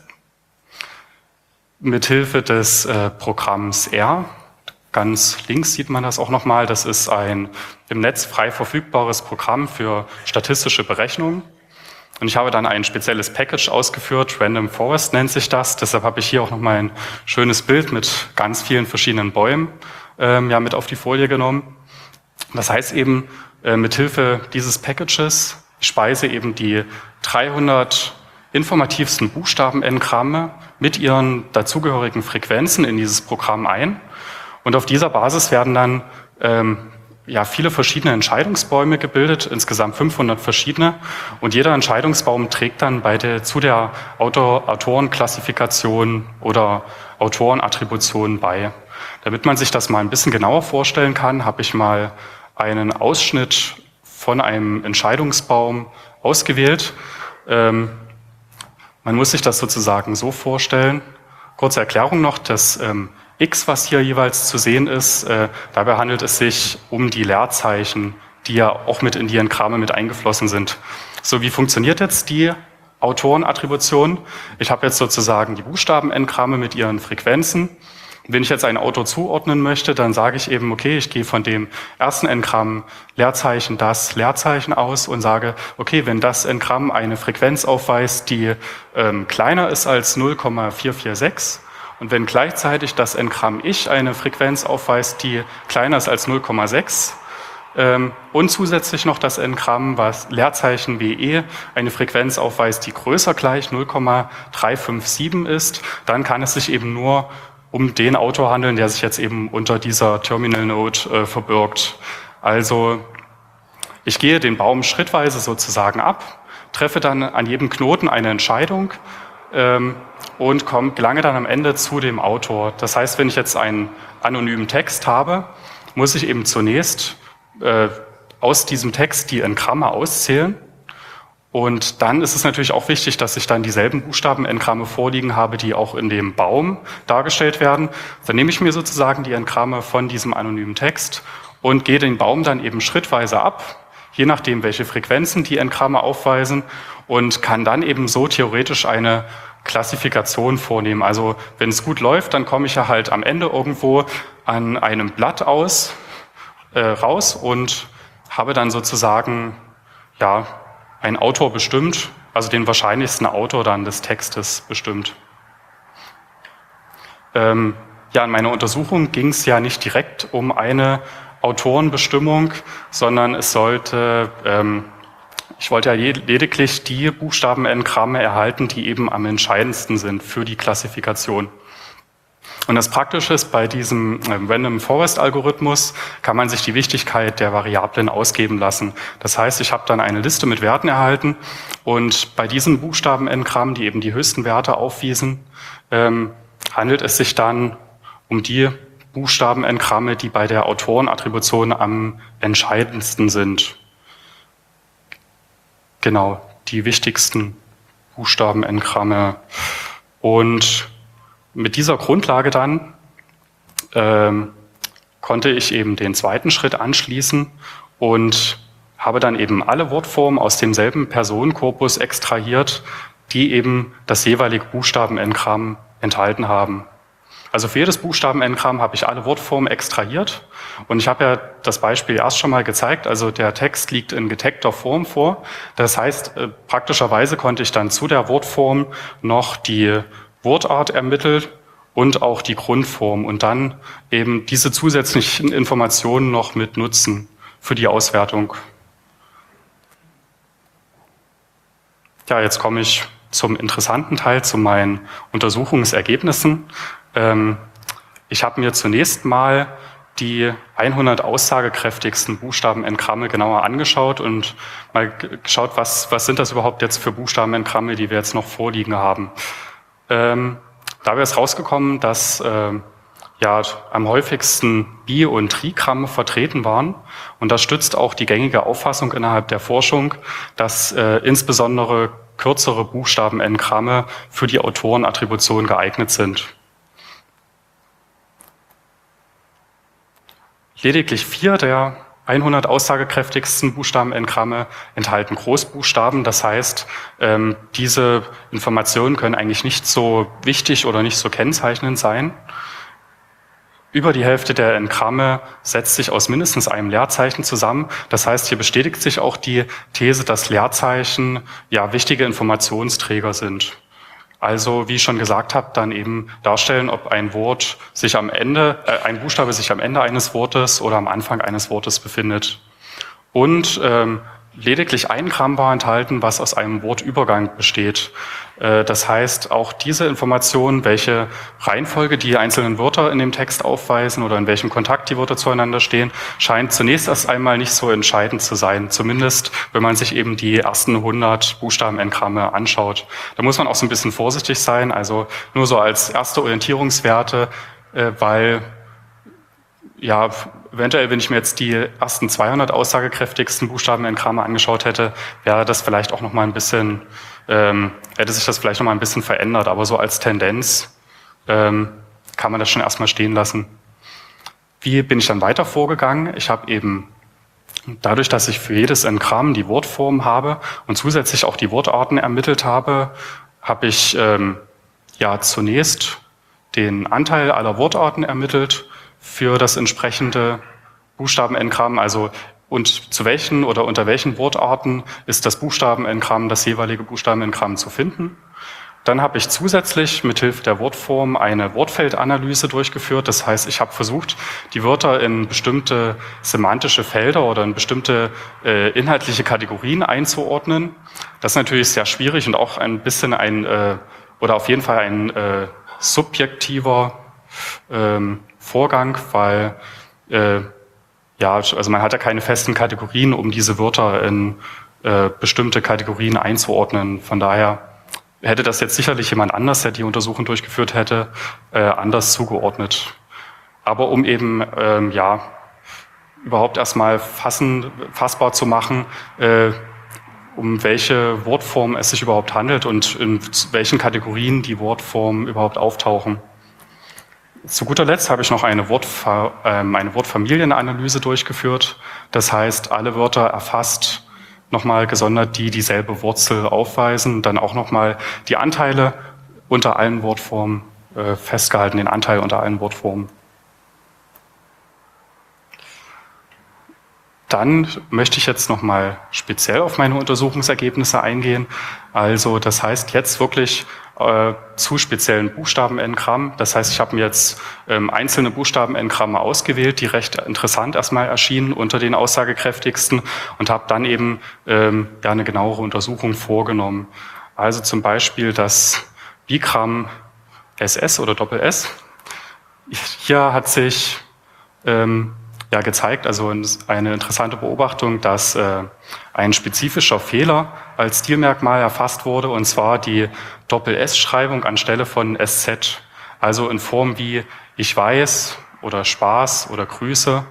mithilfe des Programms R. Ganz links sieht man das auch nochmal. Das ist ein im Netz frei verfügbares Programm für statistische Berechnungen. Und ich habe dann ein spezielles Package ausgeführt, Random Forest nennt sich das. Deshalb habe ich hier auch nochmal ein schönes Bild mit ganz vielen verschiedenen Bäumen mit auf die Folie genommen. Das heißt eben, mithilfe dieses Packages speise eben die 300 informativsten Buchstaben-N-Gramme mit ihren dazugehörigen Frequenzen in dieses Programm ein. Und auf dieser Basis werden dann viele verschiedene Entscheidungsbäume gebildet, insgesamt 500 verschiedene. Und jeder Entscheidungsbaum trägt dann zu der Autorenklassifikation oder Autorenattribution bei. Damit man sich das mal ein bisschen genauer vorstellen kann, habe ich mal einen Ausschnitt von einem Entscheidungsbaum ausgewählt. Man muss sich das sozusagen so vorstellen. Kurze Erklärung noch, das X, was hier jeweils zu sehen ist, dabei handelt es sich um die Leerzeichen, die ja auch mit in die N-Gramme mit eingeflossen sind. So, wie funktioniert jetzt die Autorenattribution? Ich habe jetzt sozusagen die Buchstaben-N-Gramme mit ihren Frequenzen. Wenn ich jetzt einen Autor zuordnen möchte, dann sage ich eben, okay, ich gehe von dem ersten N-Gramm Leerzeichen das Leerzeichen aus und sage, okay, wenn das N-Gramm eine Frequenz aufweist, die kleiner ist als 0,446 und wenn gleichzeitig das N-Gramm Ich eine Frequenz aufweist, die kleiner ist als 0,6 und zusätzlich noch das N-Gramm, was Leerzeichen WE eine Frequenz aufweist, die größer gleich 0,357 ist, dann kann es sich eben nur um den Autor handeln, der sich jetzt eben unter dieser Terminal Node verbirgt. Also ich gehe den Baum schrittweise sozusagen ab, treffe dann an jedem Knoten eine Entscheidung und gelange dann am Ende zu dem Autor. Das heißt, wenn ich jetzt einen anonymen Text habe, muss ich eben zunächst aus diesem Text die N-Gramme auszählen. Und dann ist es natürlich auch wichtig, dass ich dann dieselben Buchstaben-N-Gramme vorliegen habe, die auch in dem Baum dargestellt werden. Dann nehme ich mir sozusagen die N-Gramme von diesem anonymen Text und gehe den Baum dann eben schrittweise ab, je nachdem, welche Frequenzen die N-Gramme aufweisen und kann dann eben so theoretisch eine Klassifikation vornehmen. Also wenn es gut läuft, dann komme ich ja halt am Ende irgendwo an einem Blatt raus und habe dann sozusagen einen Autor bestimmt, also den wahrscheinlichsten Autor dann des Textes bestimmt. In meiner Untersuchung ging es ja nicht direkt um eine Autorenbestimmung, sondern ich wollte ja lediglich die Buchstaben-N-Gramme erhalten, die eben am entscheidendsten sind für die Klassifikation. Und das Praktische ist, bei diesem Random Forest Algorithmus kann man sich die Wichtigkeit der Variablen ausgeben lassen. Das heißt, ich habe dann eine Liste mit Werten erhalten und bei diesen Buchstaben-N-Grammen, die eben die höchsten Werte aufwiesen, handelt es sich dann um die Buchstaben-N-Gramme, die bei der Autorenattribution am entscheidendsten sind. Genau, die wichtigsten Buchstaben-N-Gramme. Und mit dieser Grundlage dann konnte ich eben den zweiten Schritt anschließen und habe dann eben alle Wortformen aus demselben Personenkorpus extrahiert, die eben das jeweilige Buchstaben-N-Gramm enthalten haben. Also für jedes Buchstaben-N-Gramm habe ich alle Wortformen extrahiert und ich habe ja das Beispiel erst schon mal gezeigt, also der Text liegt in getaggter Form vor. Das heißt, praktischerweise konnte ich dann zu der Wortform noch die Wortart ermitteln und auch die Grundform und dann eben diese zusätzlichen Informationen noch mit nutzen für die Auswertung. Ja, jetzt komme ich zum interessanten Teil, zu meinen Untersuchungsergebnissen. Ich habe mir zunächst mal die 100 aussagekräftigsten Buchstaben-N-Gramme genauer angeschaut und mal geschaut, was sind das überhaupt jetzt für Buchstaben-N-Gramme, die wir jetzt noch vorliegen haben. Dabei ist rausgekommen, dass am häufigsten Bi- und Trigramme vertreten waren. Und das stützt auch die gängige Auffassung innerhalb der Forschung, dass insbesondere kürzere Buchstaben-N-Gramme für die Autorenattribution geeignet sind. Lediglich 4 der 100 aussagekräftigsten Buchstaben-N-Gramme enthalten Großbuchstaben. Das heißt, diese Informationen können eigentlich nicht so wichtig oder nicht so kennzeichnend sein. Über die Hälfte der N-Gramme setzt sich aus mindestens einem Leerzeichen zusammen. Das heißt, hier bestätigt sich auch die These, dass Leerzeichen wichtige Informationsträger sind. Also, wie ich schon gesagt habe, dann eben darstellen, ob ein Wort sich am Ende, ein Buchstabe sich am Ende eines Wortes oder am Anfang eines Wortes befindet. Und lediglich 1 Gramm war enthalten, was aus einem Wortübergang besteht. Das heißt, auch diese Information, welche Reihenfolge die einzelnen Wörter in dem Text aufweisen oder in welchem Kontakt die Wörter zueinander stehen, scheint zunächst erst einmal nicht so entscheidend zu sein. Zumindest, wenn man sich eben die ersten 100 Buchstaben-N-Gramme anschaut. Da muss man auch so ein bisschen vorsichtig sein, also nur so als erste Orientierungswerte, weil eventuell, wenn ich mir jetzt die ersten 200 aussagekräftigsten Buchstaben-N-Gramme angeschaut hätte, wäre das vielleicht auch noch mal ein bisschen, hätte sich das vielleicht noch mal ein bisschen verändert. Aber so als Tendenz kann man das schon erstmal stehen lassen. Wie bin ich dann weiter vorgegangen? Ich habe eben dadurch, dass ich für jedes N-Gramm die Wortform habe und zusätzlich auch die Wortarten ermittelt habe, habe ich zunächst den Anteil aller Wortarten ermittelt für das entsprechende Buchstaben-N-Gramm, also und zu welchen oder unter welchen Wortarten ist das Buchstaben-N-Gramm, das jeweilige Buchstaben-N-Gramm zu finden. Dann habe ich zusätzlich mithilfe der Wortform eine Wortfeldanalyse durchgeführt. Das heißt, ich habe versucht, die Wörter in bestimmte semantische Felder oder in bestimmte inhaltliche Kategorien einzuordnen. Das ist natürlich sehr schwierig und auch ein bisschen oder auf jeden Fall ein subjektiver Vorgang, weil also man hat ja keine festen Kategorien, um diese Wörter in bestimmte Kategorien einzuordnen. Von daher hätte das jetzt sicherlich jemand anders, der die Untersuchung durchgeführt hätte, anders zugeordnet. Aber um eben überhaupt erstmal fassbar zu machen, um welche Wortform es sich überhaupt handelt und in welchen Kategorien die Wortformen überhaupt auftauchen. Zu guter Letzt habe ich noch eine Wortfamilienanalyse durchgeführt. Das heißt, alle Wörter erfasst, nochmal gesondert, die dieselbe Wurzel aufweisen, dann auch nochmal die Anteile unter allen Wortformen festgehalten, den Anteil unter allen Wortformen. Dann möchte ich jetzt nochmal speziell auf meine Untersuchungsergebnisse eingehen. Also das heißt jetzt wirklich zu speziellen Buchstaben-N-Gramm. Das heißt, ich habe mir jetzt einzelne Buchstaben-N-Gramme ausgewählt, die recht interessant erstmal erschienen unter den aussagekräftigsten und habe dann eben eine genauere Untersuchung vorgenommen. Also zum Beispiel das Bigramm SS oder Doppel-S. Hier hat sich gezeigt, also eine interessante Beobachtung, dass ein spezifischer Fehler als Stilmerkmal erfasst wurde, und zwar die Doppel-S-Schreibung anstelle von SZ, also in Form wie ich weiß oder Spaß oder Grüße.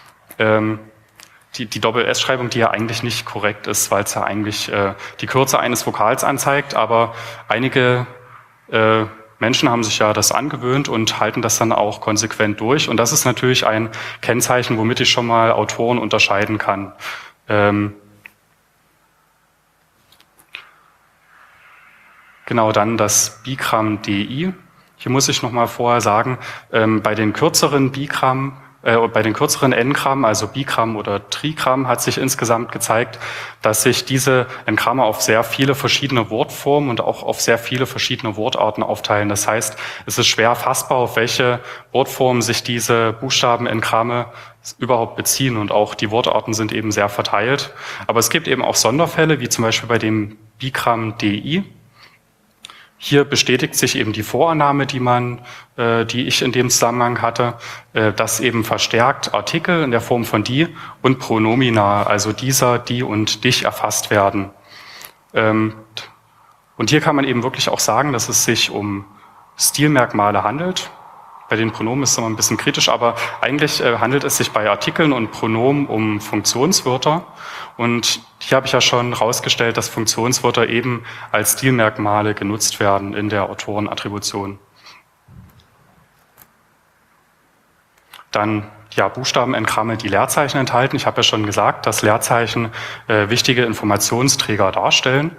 Die Doppel-S-Schreibung, die ja eigentlich nicht korrekt ist, weil es ja eigentlich die Kürze eines Vokals anzeigt, aber einige Menschen haben sich ja das angewöhnt und halten das dann auch konsequent durch. Und das ist natürlich ein Kennzeichen, womit ich schon mal Autoren unterscheiden kann. Genau, dann das Bigramm DI. Hier muss ich nochmal vorher sagen, bei den kürzeren Bigramm, bei den kürzeren N-Gramm, also Bigramm oder Trigramm, hat sich insgesamt gezeigt, dass sich diese N-Gramme auf sehr viele verschiedene Wortformen und auch auf sehr viele verschiedene Wortarten aufteilen. Das heißt, es ist schwer fassbar, auf welche Wortformen sich diese Buchstaben N-Gramme überhaupt beziehen, und auch die Wortarten sind eben sehr verteilt. Aber es gibt eben auch Sonderfälle, wie zum Beispiel bei dem Bigramm DI. Hier bestätigt sich eben die Vorannahme, die ich in dem Zusammenhang hatte, dass eben verstärkt Artikel in der Form von die und Pronomina, also dieser, die und dich, erfasst werden. Und hier kann man eben wirklich auch sagen, dass es sich um Stilmerkmale handelt. Bei den Pronomen ist es immer ein bisschen kritisch, aber eigentlich handelt es sich bei Artikeln und Pronomen um Funktionswörter. Und hier habe ich ja schon rausgestellt, dass Funktionswörter eben als Stilmerkmale genutzt werden in der Autorenattribution. Dann ja, Buchstaben-N-Gramme, die Leerzeichen enthalten. Ich habe ja schon gesagt, dass Leerzeichen wichtige Informationsträger darstellen.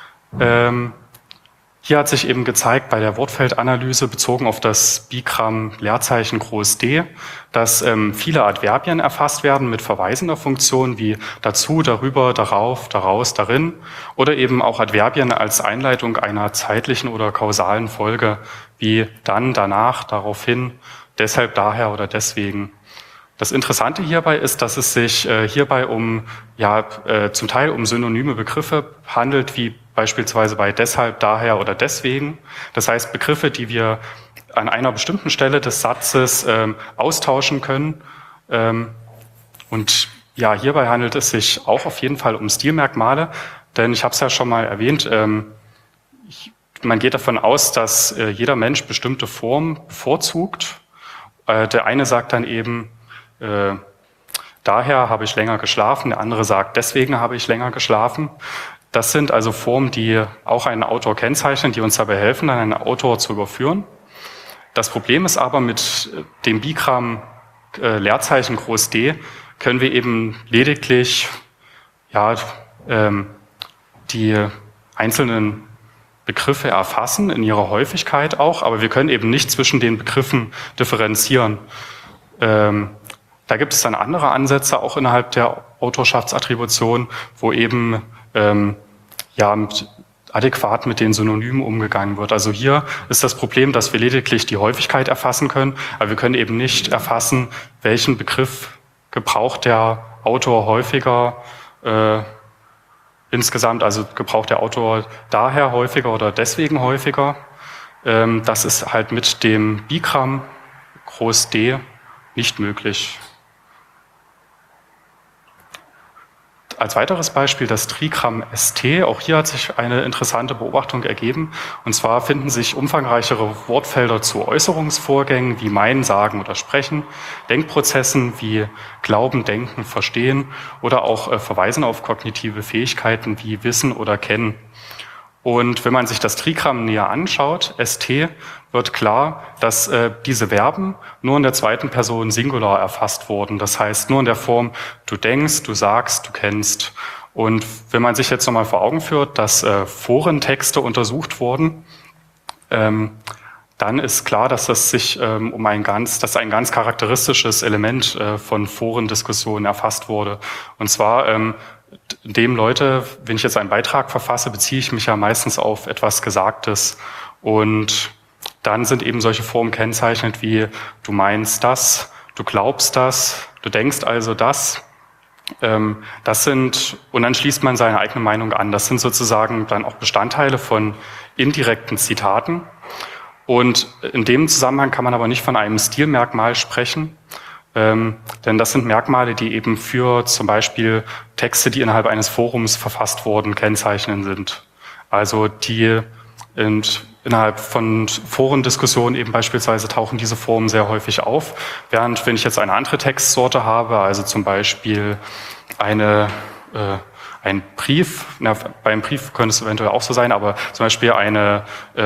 Hier hat sich eben gezeigt bei der Wortfeldanalyse bezogen auf das Bigramm Leerzeichen groß D, dass viele Adverbien erfasst werden mit verweisender Funktion wie dazu, darüber, darauf, daraus, darin, oder eben auch Adverbien als Einleitung einer zeitlichen oder kausalen Folge wie dann, danach, daraufhin, deshalb, daher oder deswegen. Das Interessante hierbei ist, dass es sich hierbei zum Teil um synonyme Begriffe handelt, wie beispielsweise bei deshalb, daher oder deswegen. Das heißt, Begriffe, die wir an einer bestimmten Stelle des Satzes austauschen können. Und ja, hierbei handelt es sich auch auf jeden Fall um Stilmerkmale, denn ich habe es ja schon mal erwähnt, man geht davon aus, dass jeder Mensch bestimmte Formen bevorzugt. Der eine sagt dann eben, daher habe ich länger geschlafen, der andere sagt, deswegen habe ich länger geschlafen. Das sind also Formen, die auch einen Autor kennzeichnen, die uns dabei helfen, dann einen Autor zu überführen. Das Problem ist aber, mit dem Bigramm Leerzeichen groß D können wir eben lediglich die einzelnen Begriffe erfassen, in ihrer Häufigkeit auch, aber wir können eben nicht zwischen den Begriffen differenzieren. Da gibt es dann andere Ansätze, auch innerhalb der Autorschaftsattribution, wo eben adäquat mit den Synonymen umgegangen wird. Also hier ist das Problem, dass wir lediglich die Häufigkeit erfassen können, aber wir können eben nicht erfassen, welchen Begriff gebraucht der Autor häufiger insgesamt, also gebraucht der Autor daher häufiger oder deswegen häufiger. Das ist halt mit dem Bigramm groß D nicht möglich. Als weiteres Beispiel das Trigramm ST. Auch hier hat sich eine interessante Beobachtung ergeben. Und zwar finden sich umfangreichere Wortfelder zu Äußerungsvorgängen wie Meinen, Sagen oder Sprechen, Denkprozessen wie Glauben, Denken, Verstehen oder auch Verweisen auf kognitive Fähigkeiten wie Wissen oder Kennen. Und wenn man sich das Trigramm näher anschaut, ST, wird klar, dass diese Verben nur in der zweiten Person Singular erfasst wurden. Das heißt, nur in der Form du denkst, du sagst, du kennst. Und wenn man sich jetzt nochmal vor Augen führt, dass Forentexte untersucht wurden, dann ist klar, dass das sich ein ganz charakteristisches Element von Forendiskussionen erfasst wurde. Und zwar dem Leute, wenn ich jetzt einen Beitrag verfasse, beziehe ich mich ja meistens auf etwas Gesagtes. Und dann sind eben solche Formen kennzeichnet wie du meinst das, du glaubst das, du denkst also das. Und dann schließt man seine eigene Meinung an. Das sind sozusagen dann auch Bestandteile von indirekten Zitaten. Und in dem Zusammenhang kann man aber nicht von einem Stilmerkmal sprechen, denn das sind Merkmale, die eben für zum Beispiel Texte, die innerhalb eines Forums verfasst wurden, kennzeichnend sind. Also die innerhalb von Forendiskussionen eben beispielsweise tauchen diese Formen sehr häufig auf, während wenn ich jetzt eine andere Textsorte habe, also zum Beispiel ein Brief, beim Brief könnte es eventuell auch so sein, aber zum Beispiel eine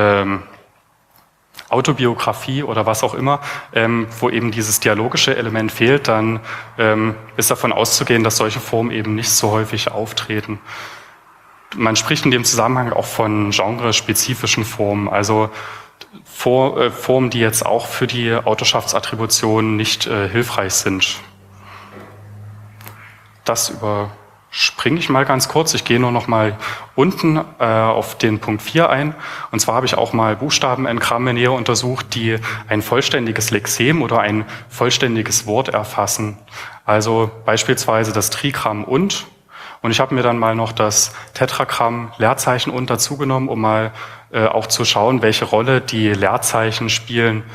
Autobiografie oder was auch immer, wo eben dieses dialogische Element fehlt, dann ist davon auszugehen, dass solche Formen eben nicht so häufig auftreten. Man spricht in dem Zusammenhang auch von genrespezifischen Formen, also Formen, die jetzt auch für die Autorschaftsattribution nicht hilfreich sind. Das überspringe ich mal ganz kurz. Ich gehe nur noch mal unten auf den Punkt 4 ein. Und zwar habe ich auch mal Buchstabenengramme näher untersucht, die ein vollständiges Lexem oder ein vollständiges Wort erfassen. Also beispielsweise das Trigramm und. Und ich habe mir dann mal noch das Tetragramm Leerzeichen und dazugenommen, um mal auch zu schauen, welche Rolle die Leerzeichen spielen.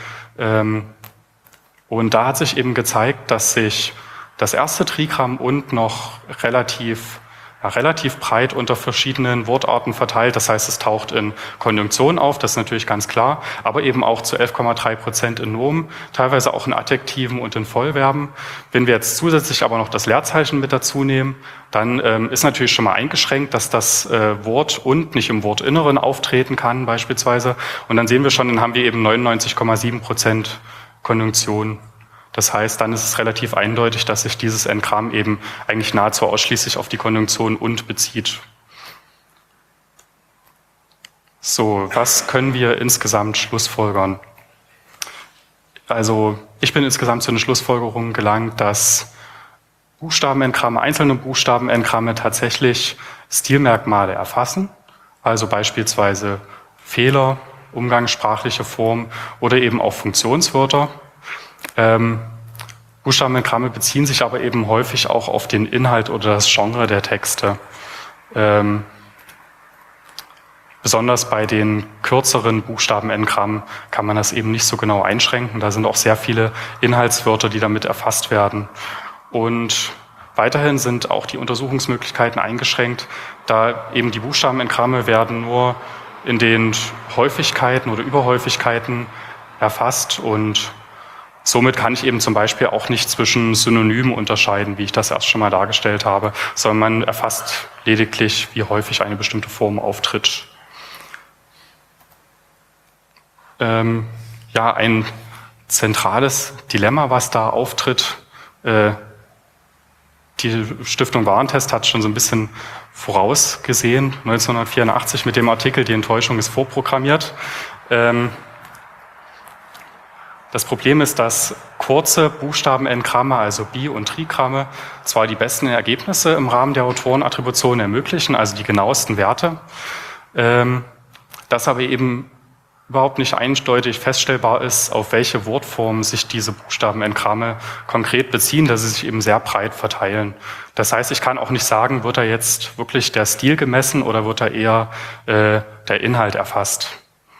Und da hat sich eben gezeigt, dass sich das erste Trigramm und noch relativ breit unter verschiedenen Wortarten verteilt. Das heißt, es taucht in Konjunktion auf, das ist natürlich ganz klar, aber eben auch zu 11,3% in Nomen, teilweise auch in Adjektiven und in Vollverben. Wenn wir jetzt zusätzlich aber noch das Leerzeichen mit dazu nehmen, dann ist natürlich schon mal eingeschränkt, dass das Wort und nicht im Wortinneren auftreten kann beispielsweise. Und dann sehen wir schon, dann haben wir eben 99,7% Konjunktion. Das heißt, dann ist es relativ eindeutig, dass sich dieses Engramm eben eigentlich nahezu ausschließlich auf die Konjunktion und bezieht. So, was können wir insgesamt schlussfolgern? Also, ich bin insgesamt zu einer Schlussfolgerung gelangt, dass Buchstabenengramme, einzelne Buchstabenengramme tatsächlich Stilmerkmale erfassen, also beispielsweise Fehler, umgangssprachliche Formen oder eben auch Funktionswörter. Buchstabenengramme beziehen sich aber eben häufig auch auf den Inhalt oder das Genre der Texte. Besonders bei den kürzeren Buchstabenengrammen kann man das eben nicht so genau einschränken. Da sind auch sehr viele Inhaltswörter, die damit erfasst werden. Und weiterhin sind auch die Untersuchungsmöglichkeiten eingeschränkt, da eben die Buchstabenengramme werden nur in den Häufigkeiten oder Überhäufigkeiten erfasst und somit kann ich eben zum Beispiel auch nicht zwischen Synonymen unterscheiden, wie ich das erst schon mal dargestellt habe, sondern man erfasst lediglich, wie häufig eine bestimmte Form auftritt. Ja, ein zentrales Dilemma, was da auftritt, die Stiftung Warentest hat schon so ein bisschen vorausgesehen, 1984 mit dem Artikel "Die Enttäuschung ist vorprogrammiert". Das Problem ist, dass kurze Buchstabenengramme, also Bi- und Trigramme, zwar die besten Ergebnisse im Rahmen der Autorenattribution ermöglichen, also die genauesten Werte, das aber eben überhaupt nicht eindeutig feststellbar ist, auf welche Wortformen sich diese Buchstabenengramme konkret beziehen, dass sie sich eben sehr breit verteilen. Das heißt, ich kann auch nicht sagen, wird da jetzt wirklich der Stil gemessen oder wird da eher der Inhalt erfasst.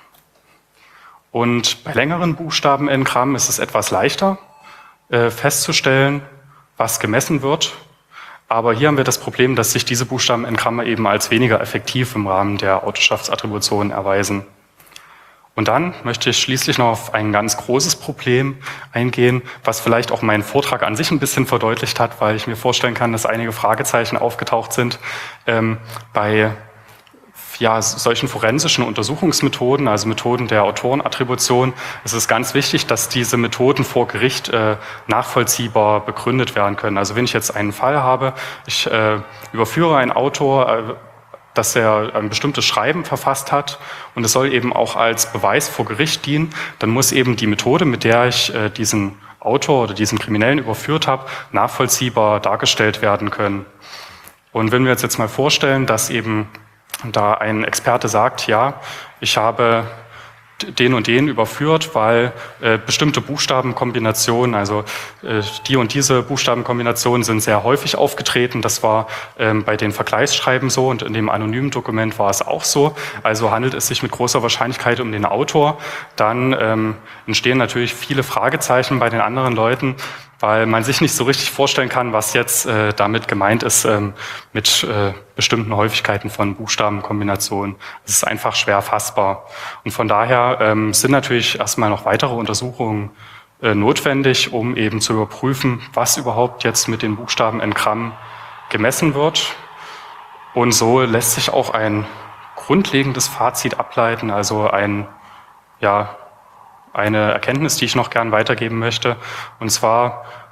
Und bei längeren Buchstabenengrammen ist es etwas leichter festzustellen, was gemessen wird. Aber hier haben wir das Problem, dass sich diese Buchstabenengramme eben als weniger effektiv im Rahmen der Autoschaftsattribution erweisen. Und dann möchte ich schließlich noch auf ein ganz großes Problem eingehen, was vielleicht auch meinen Vortrag an sich ein bisschen verdeutlicht hat, weil ich mir vorstellen kann, dass einige Fragezeichen aufgetaucht sind bei solchen forensischen Untersuchungsmethoden, also Methoden der Autorenattribution. Es ist ganz wichtig, dass diese Methoden vor Gericht nachvollziehbar begründet werden können. Also wenn ich jetzt einen Fall habe, ich überführe einen Autor, dass er ein bestimmtes Schreiben verfasst hat und es soll eben auch als Beweis vor Gericht dienen, dann muss eben die Methode, mit der ich diesen Autor oder diesen Kriminellen überführt habe, nachvollziehbar dargestellt werden können. Und wenn wir uns jetzt mal vorstellen, dass eben da ein Experte sagt, ja, ich habe den und den überführt, weil bestimmte Buchstabenkombinationen, also die und diese Buchstabenkombinationen sind sehr häufig aufgetreten. Das war bei den Vergleichsschreiben so und in dem anonymen Dokument war es auch so. Also handelt es sich mit großer Wahrscheinlichkeit um den Autor. Dann entstehen natürlich viele Fragezeichen bei den anderen Leuten, weil man sich nicht so richtig vorstellen kann, was jetzt damit gemeint ist mit bestimmten Häufigkeiten von Buchstabenkombinationen. Es ist einfach schwer fassbar. Und von daher sind natürlich erstmal noch weitere Untersuchungen notwendig, um eben zu überprüfen, was überhaupt jetzt mit den Buchstabenengrammen gemessen wird. Und so lässt sich auch ein grundlegendes Fazit ableiten, also eine Erkenntnis, die ich noch gern weitergeben möchte. Und zwar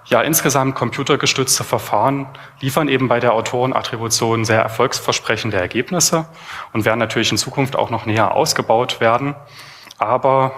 Ja, insgesamt computergestützte Verfahren liefern eben bei der Autorenattribution sehr erfolgsversprechende Ergebnisse und werden natürlich in Zukunft auch noch näher ausgebaut werden. Aber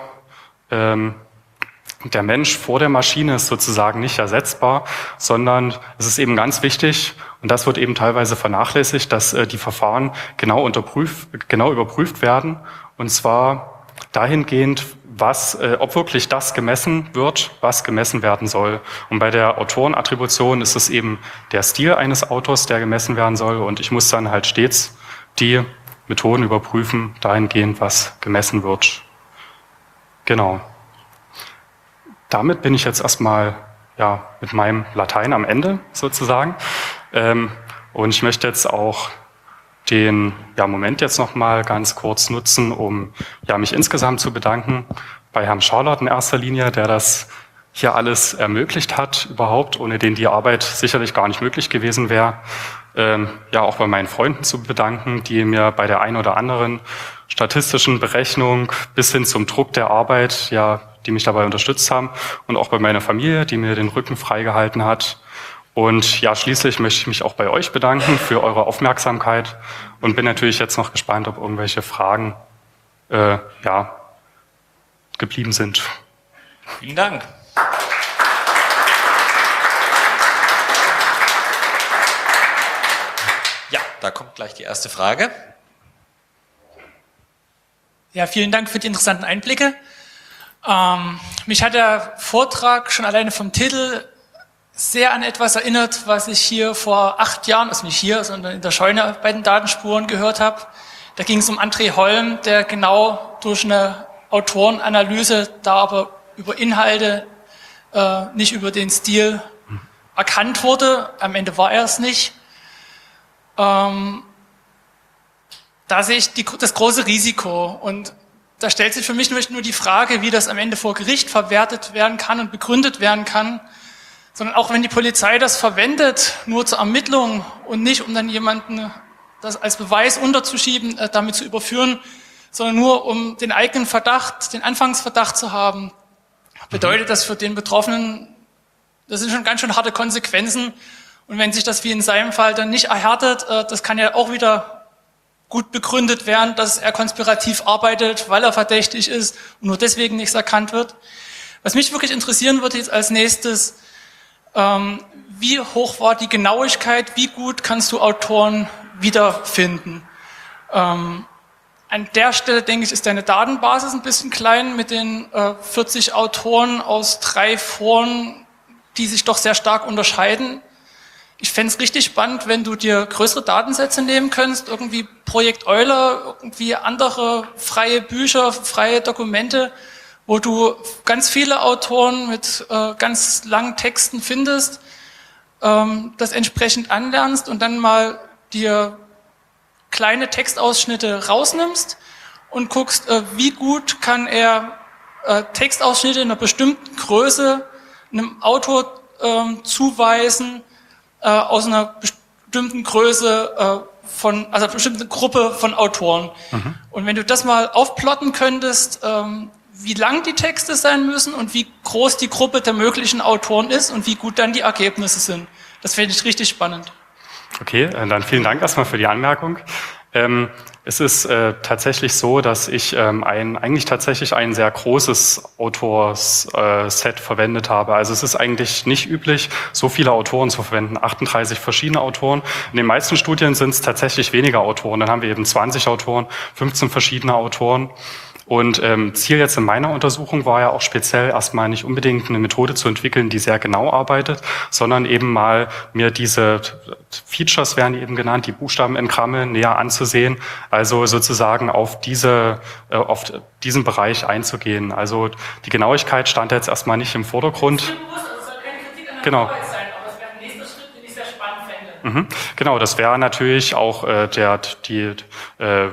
der Mensch vor der Maschine ist sozusagen nicht ersetzbar, sondern es ist eben ganz wichtig, und das wird eben teilweise vernachlässigt, dass die Verfahren genau überprüft werden, und zwar dahingehend, ob wirklich das gemessen wird, was gemessen werden soll. Und bei der Autorenattribution ist es eben der Stil eines Autors, der gemessen werden soll, und ich muss dann halt stets die Methoden überprüfen, dahingehend, was gemessen wird. Genau. Damit bin ich jetzt erstmal mit meinem Latein am Ende sozusagen. Und ich möchte jetzt auch den Moment jetzt noch mal ganz kurz nutzen, um mich insgesamt zu bedanken bei Herrn Scharlot in erster Linie, der das hier alles ermöglicht hat überhaupt, ohne den die Arbeit sicherlich gar nicht möglich gewesen wäre. Auch bei meinen Freunden zu bedanken, die mir bei der ein oder anderen statistischen Berechnung bis hin zum Druck der Arbeit, die mich dabei unterstützt haben, und auch bei meiner Familie, die mir den Rücken freigehalten hat. Und schließlich möchte ich mich auch bei euch bedanken für eure Aufmerksamkeit und bin natürlich jetzt noch gespannt, ob irgendwelche Fragen geblieben sind. Vielen Dank. Ja, da kommt gleich die erste Frage. Ja, vielen Dank für die interessanten Einblicke. Mich hat der Vortrag schon alleine vom Titel sehr an etwas erinnert, was ich hier vor 8 Jahren, also nicht hier, sondern in der Scheune bei den Datenspuren gehört habe. Da ging es um André Holm, der genau durch eine Autorenanalyse, da aber über Inhalte, nicht über den Stil erkannt wurde. Am Ende war er es nicht. Da sehe ich das große Risiko, und da stellt sich für mich nicht nur die Frage, wie das am Ende vor Gericht verwertet werden kann und begründet werden kann, sondern auch wenn die Polizei das verwendet, nur zur Ermittlung und nicht, um dann jemanden das als Beweis unterzuschieben, damit zu überführen, sondern nur um den eigenen Verdacht, den Anfangsverdacht zu haben, bedeutet das für den Betroffenen, das sind schon ganz schön harte Konsequenzen. Und wenn sich das wie in seinem Fall dann nicht erhärtet, das kann ja auch wieder gut begründet werden, dass er konspirativ arbeitet, weil er verdächtig ist und nur deswegen nichts erkannt wird. Was mich wirklich interessieren würde jetzt als nächstes, wie hoch war die Genauigkeit, wie gut kannst du Autoren wiederfinden? An der Stelle, denke ich, ist deine Datenbasis ein bisschen klein mit den 40 Autoren aus 3 Foren, die sich doch sehr stark unterscheiden. Ich fände es richtig spannend, wenn du dir größere Datensätze nehmen könntest, irgendwie Projekt Euler, irgendwie andere freie Bücher, freie Dokumente, wo du ganz viele Autoren mit ganz langen Texten findest, das entsprechend anlernst und dann mal dir kleine Textausschnitte rausnimmst und guckst, wie gut kann er Textausschnitte in einer bestimmten Größe einem Autor zuweisen, aus einer bestimmten Größe also einer bestimmten Gruppe von Autoren. Mhm. Und wenn du das mal aufplotten könntest, wie lang die Texte sein müssen und wie groß die Gruppe der möglichen Autoren ist und wie gut dann die Ergebnisse sind. Das fände ich richtig spannend. Okay, dann vielen Dank erstmal für die Anmerkung. Es ist tatsächlich so, dass ich eigentlich tatsächlich ein sehr großes Autorsset verwendet habe. Also es ist eigentlich nicht üblich, so viele Autoren zu verwenden, 38 verschiedene Autoren. In den meisten Studien sind es tatsächlich weniger Autoren. Dann haben wir eben 20 Autoren, 15 verschiedene Autoren. Und Ziel jetzt in meiner Untersuchung war ja auch speziell erstmal nicht unbedingt eine Methode zu entwickeln, die sehr genau arbeitet, sondern eben mal mir diese Features, werden die eben genannt, die Buchstabenengramme näher anzusehen, also sozusagen auf diesen Bereich einzugehen. Also die Genauigkeit stand jetzt erstmal nicht im Vordergrund. Also es soll keine Kritik an der Genau. Arbeit sein, aber es wäre ein nächster Schritt, den ich sehr spannend fände. Genau, das wäre natürlich auch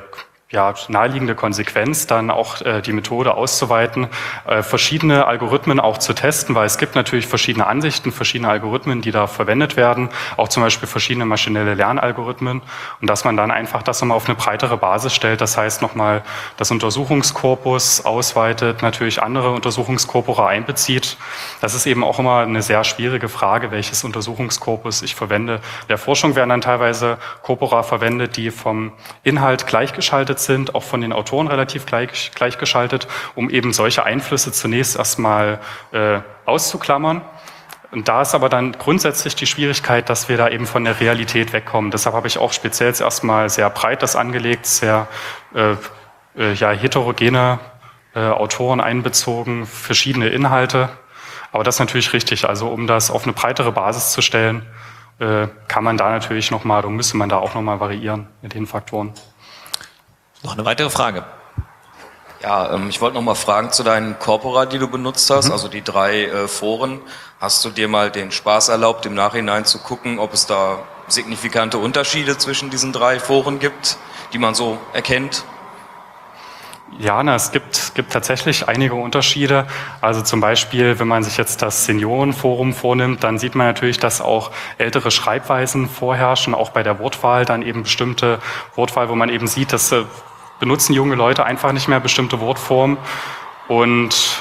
naheliegende Konsequenz, dann auch die Methode auszuweiten, verschiedene Algorithmen auch zu testen, weil es gibt natürlich verschiedene Ansichten, verschiedene Algorithmen, die da verwendet werden, auch zum Beispiel verschiedene maschinelle Lernalgorithmen, und dass man dann einfach das nochmal auf eine breitere Basis stellt, das heißt nochmal das Untersuchungskorpus ausweitet, natürlich andere Untersuchungskorpora einbezieht. Das ist eben auch immer eine sehr schwierige Frage, welches Untersuchungskorpus ich verwende. In der Forschung werden dann teilweise Korpora verwendet, die vom Inhalt gleichgeschaltet sind, auch von den Autoren relativ gleichgeschaltet, um eben solche Einflüsse zunächst erstmal auszuklammern. Und da ist aber dann grundsätzlich die Schwierigkeit, dass wir da eben von der Realität wegkommen. Deshalb habe ich auch speziell erstmal sehr breit das angelegt, sehr heterogene Autoren einbezogen, verschiedene Inhalte. Aber das ist natürlich richtig. Also um das auf eine breitere Basis zu stellen, kann man da natürlich nochmal, oder müsste man da auch nochmal variieren mit den Faktoren. Noch eine weitere Frage. Ja, ich wollte noch mal fragen zu deinen Corpora, die du benutzt hast, also die 3 Foren. Hast du dir mal den Spaß erlaubt, im Nachhinein zu gucken, ob es da signifikante Unterschiede zwischen diesen 3 Foren gibt, die man so erkennt? Ja, es gibt tatsächlich einige Unterschiede. Also zum Beispiel, wenn man sich jetzt das Seniorenforum vornimmt, dann sieht man natürlich, dass auch ältere Schreibweisen vorherrschen, auch bei der Wortwahl dann eben bestimmte Wortwahl, wo man eben sieht, dass benutzen junge Leute einfach nicht mehr bestimmte Wortformen und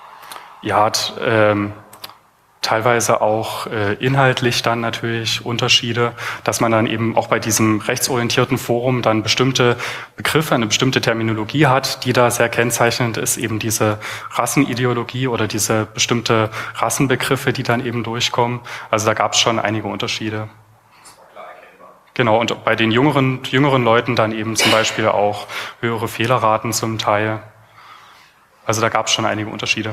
teilweise auch inhaltlich dann natürlich Unterschiede, dass man dann eben auch bei diesem rechtsorientierten Forum dann bestimmte Begriffe, eine bestimmte Terminologie hat, die da sehr kennzeichnend ist, eben diese Rassenideologie oder diese bestimmte Rassenbegriffe, die dann eben durchkommen. Also da gab es schon einige Unterschiede. Genau, und bei den jüngeren Leuten dann eben zum Beispiel auch höhere Fehlerraten zum Teil. Also da gab es schon einige Unterschiede.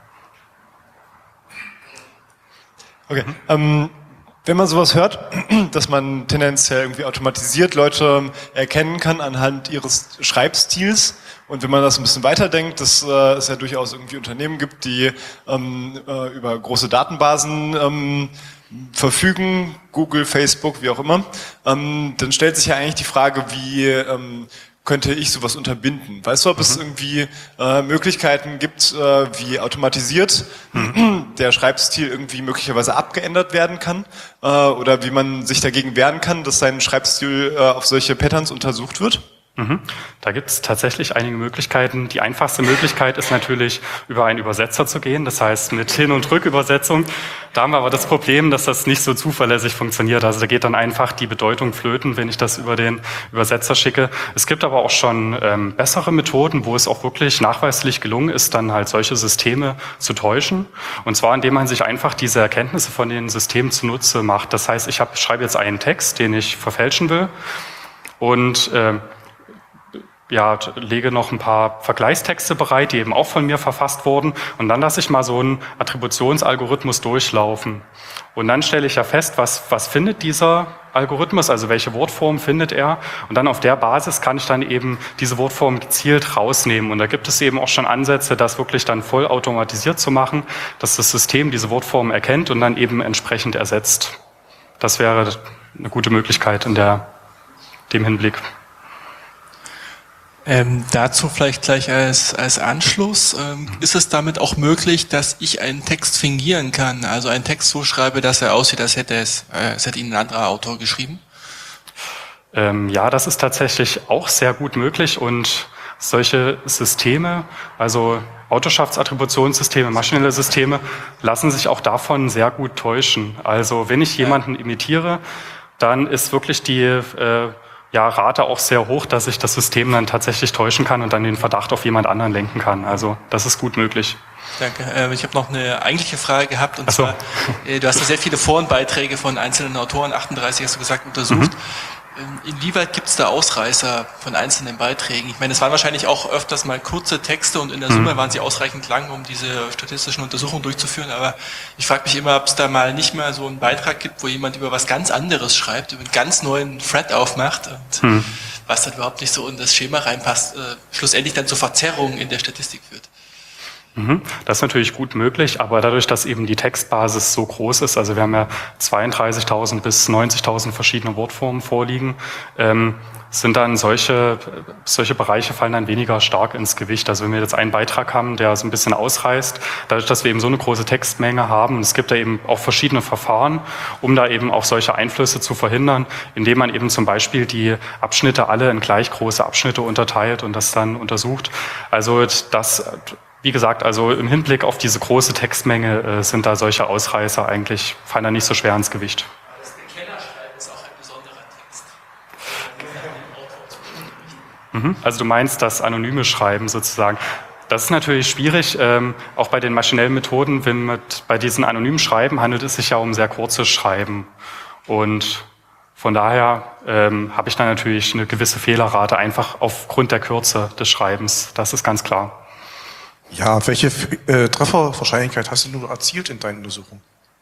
Okay. Wenn man sowas hört, dass man tendenziell irgendwie automatisiert Leute erkennen kann anhand ihres Schreibstils, und wenn man das ein bisschen weiterdenkt, dass es ja durchaus irgendwie Unternehmen gibt, die über große Datenbasen verfügen, Google, Facebook, wie auch immer, dann stellt sich ja eigentlich die Frage, wie könnte ich sowas unterbinden? Weißt du, ob es irgendwie Möglichkeiten gibt, wie automatisiert der Schreibstil irgendwie möglicherweise abgeändert werden kann? Oder wie man sich dagegen wehren kann, dass sein Schreibstil auf solche Patterns untersucht wird? Da gibt es tatsächlich einige Möglichkeiten. Die einfachste Möglichkeit ist natürlich, über einen Übersetzer zu gehen, das heißt mit Hin- und Rückübersetzung. Da haben wir aber das Problem, dass das nicht so zuverlässig funktioniert. Also da geht dann einfach die Bedeutung flöten, wenn ich das über den Übersetzer schicke. Es gibt aber auch schon bessere Methoden, wo es auch wirklich nachweislich gelungen ist, dann halt solche Systeme zu täuschen. Und zwar, indem man sich einfach diese Erkenntnisse von den Systemen zunutze macht. Das heißt, ich schreibe jetzt einen Text, den ich verfälschen will, und lege noch ein paar Vergleichstexte bereit, die eben auch von mir verfasst wurden. Und dann lasse ich mal so einen Attributionsalgorithmus durchlaufen. Und dann stelle ich ja fest, was findet dieser Algorithmus, also welche Wortform findet er. Und dann auf der Basis kann ich dann eben diese Wortform gezielt rausnehmen. Und da gibt es eben auch schon Ansätze, das wirklich dann voll automatisiert zu machen, dass das System diese Wortform erkennt und dann eben entsprechend ersetzt. Das wäre eine gute Möglichkeit in dem Hinblick. Dazu vielleicht gleich als Anschluss, ist es damit auch möglich, dass ich einen Text fingieren kann, also einen Text so schreibe, dass er aussieht, als hätte ihn ein anderer Autor geschrieben? Ja, das ist tatsächlich auch sehr gut möglich, und solche Systeme, also Autorschaftsattributionssysteme, maschinelle Systeme, lassen sich auch davon sehr gut täuschen. Also wenn ich jemanden imitiere, dann ist wirklich die Rate auch sehr hoch, dass ich das System dann tatsächlich täuschen kann und dann den Verdacht auf jemand anderen lenken kann. Also das ist gut möglich. Danke. Ich habe noch eine eigentliche Frage gehabt, und zwar, du hast ja sehr viele Forenbeiträge von einzelnen Autoren, 38 hast du gesagt, untersucht. Inwieweit gibt es da Ausreißer von einzelnen Beiträgen? Ich meine, es waren wahrscheinlich auch öfters mal kurze Texte, und in der Summe waren sie ausreichend lang, um diese statistischen Untersuchungen durchzuführen. Aber ich frage mich immer, ob es da mal nicht mehr so einen Beitrag gibt, wo jemand über was ganz anderes schreibt, über einen ganz neuen Thread aufmacht, und was dann überhaupt nicht so in das Schema reinpasst, schlussendlich dann zu Verzerrungen in der Statistik führt. Das ist natürlich gut möglich, aber dadurch, dass eben die Textbasis so groß ist, also wir haben ja 32.000 bis 90.000 verschiedene Wortformen vorliegen, sind dann solche Bereiche fallen dann weniger stark ins Gewicht. Also wenn wir jetzt einen Beitrag haben, der so ein bisschen ausreißt, dadurch, dass wir eben so eine große Textmenge haben, und es gibt da eben auch verschiedene Verfahren, um da eben auch solche Einflüsse zu verhindern, indem man eben zum Beispiel die Abschnitte alle in gleich große Abschnitte unterteilt und das dann untersucht. Also das, wie gesagt, also im Hinblick auf diese große Textmenge sind da solche Ausreißer eigentlich, fallen da nicht so schwer ins Gewicht. Das Bekennerschreiben ist auch ein besonderer Text. Also du meinst das anonyme Schreiben sozusagen. Das ist natürlich schwierig, auch bei den maschinellen Methoden, bei diesen anonymen Schreiben handelt es sich ja um sehr kurzes Schreiben. Und von daher habe ich da natürlich eine gewisse Fehlerrate, einfach aufgrund der Kürze des Schreibens. Das ist ganz klar. Ja, welche Trefferwahrscheinlichkeit hast du erzielt in deinen Untersuchungen?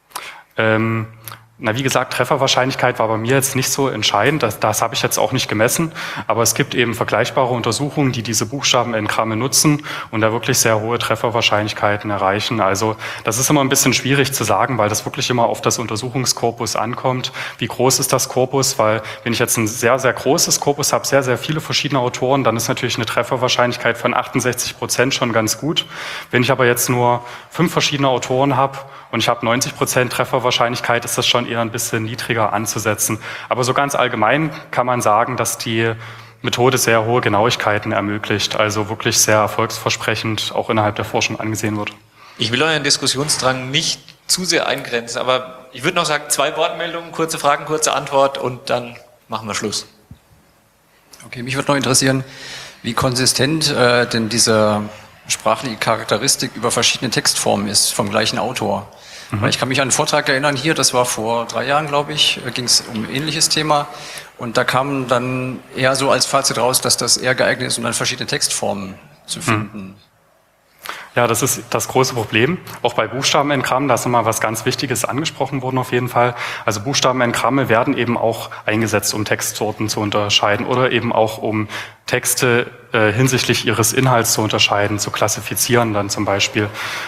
Wie gesagt, Trefferwahrscheinlichkeit war bei mir jetzt nicht so entscheidend. Das habe ich jetzt auch nicht gemessen. Aber es gibt eben vergleichbare Untersuchungen, die diese Buchstabenengramme nutzen und da wirklich sehr hohe Trefferwahrscheinlichkeiten erreichen. Also das ist immer ein bisschen schwierig zu sagen, weil das wirklich immer auf das Untersuchungskorpus ankommt. Wie groß ist das Korpus? Weil wenn ich jetzt ein sehr, sehr großes Korpus habe, sehr, sehr viele verschiedene Autoren, dann ist natürlich eine Trefferwahrscheinlichkeit von 68% schon ganz gut. Wenn ich aber jetzt nur 5 verschiedene Autoren habe, und ich habe 90% Trefferwahrscheinlichkeit, ist das schon eher ein bisschen niedriger anzusetzen. Aber so ganz allgemein kann man sagen, dass die Methode sehr hohe Genauigkeiten ermöglicht, also wirklich sehr erfolgsversprechend auch innerhalb der Forschung angesehen wird. Ich will euren Diskussionsdrang nicht zu sehr eingrenzen, aber ich würde noch sagen, 2 Wortmeldungen, kurze Fragen, kurze Antwort und dann machen wir Schluss. Okay, mich würde noch interessieren, wie konsistent denn diese sprachliche Charakteristik über verschiedene Textformen ist, vom gleichen Autor. Weil ich kann mich an einen Vortrag erinnern hier, das war vor 3 Jahren, glaube ich, ging es um ein ähnliches Thema und da kam dann eher so als Fazit raus, dass das eher geeignet ist, um dann verschiedene Textformen zu finden. Ja, das ist das große Problem. Auch bei Buchstabenengramme, da ist nochmal was ganz Wichtiges angesprochen worden auf jeden Fall. Also Buchstabenengramme werden eben auch eingesetzt, um Textsorten zu unterscheiden oder eben auch um Texte hinsichtlich ihres Inhalts zu unterscheiden, zu klassifizieren dann zum Beispiel.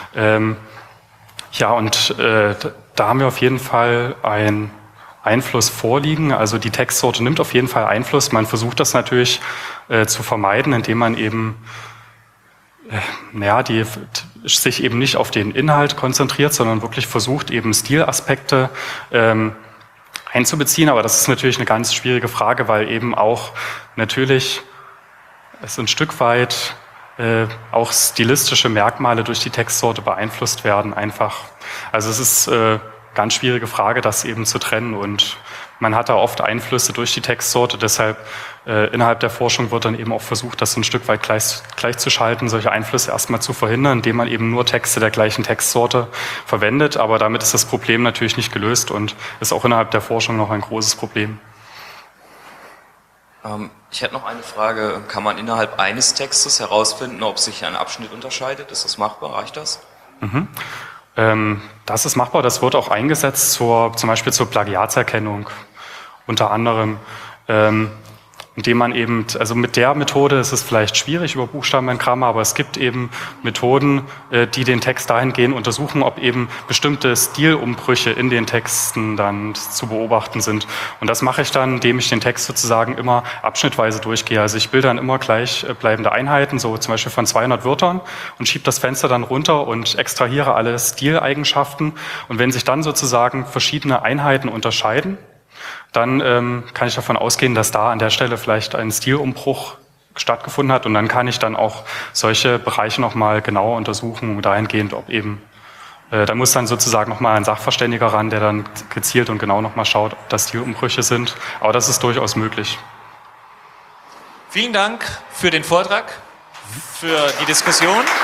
Da haben wir auf jeden Fall einen Einfluss vorliegen. Also die Textsorte nimmt auf jeden Fall Einfluss. Man versucht das natürlich zu vermeiden, indem man eben sich eben nicht auf den Inhalt konzentriert, sondern wirklich versucht, eben Stilaspekte einzubeziehen. Aber das ist natürlich eine ganz schwierige Frage, weil eben auch natürlich es ein Stück weit auch stilistische Merkmale durch die Textsorte beeinflusst werden einfach. Also es ist ganz schwierige Frage, das eben zu trennen und man hat da oft Einflüsse durch die Textsorte, deshalb innerhalb der Forschung wird dann eben auch versucht, das so ein Stück weit gleich zu schalten, solche Einflüsse erstmal zu verhindern, indem man eben nur Texte der gleichen Textsorte verwendet, aber damit ist das Problem natürlich nicht gelöst und ist auch innerhalb der Forschung noch ein großes Problem. Ich hätte noch eine Frage, kann man innerhalb eines Textes herausfinden, ob sich ein Abschnitt unterscheidet? Ist das machbar? Reicht das? Das ist machbar, das wird auch eingesetzt zum Beispiel zur Plagiatserkennung unter anderem, indem man eben, also mit der Methode ist es vielleicht schwierig über Buchstabenengramme, aber es gibt eben Methoden, die den Text dahingehend untersuchen, ob eben bestimmte Stilumbrüche in den Texten dann zu beobachten sind. Und das mache ich dann, indem ich den Text sozusagen immer abschnittweise durchgehe. Also ich bilde dann immer gleichbleibende Einheiten, so zum Beispiel von 200 Wörtern und schiebe das Fenster dann runter und extrahiere alle Stileigenschaften. Und wenn sich dann sozusagen verschiedene Einheiten unterscheiden, dann kann ich davon ausgehen, dass da an der Stelle vielleicht ein Stilumbruch stattgefunden hat und dann kann ich dann auch solche Bereiche nochmal genauer untersuchen, dahingehend, ob eben, da muss dann sozusagen nochmal ein Sachverständiger ran, der dann gezielt und genau nochmal schaut, ob das Stilumbrüche sind, aber das ist durchaus möglich. Vielen Dank für den Vortrag, für die Diskussion.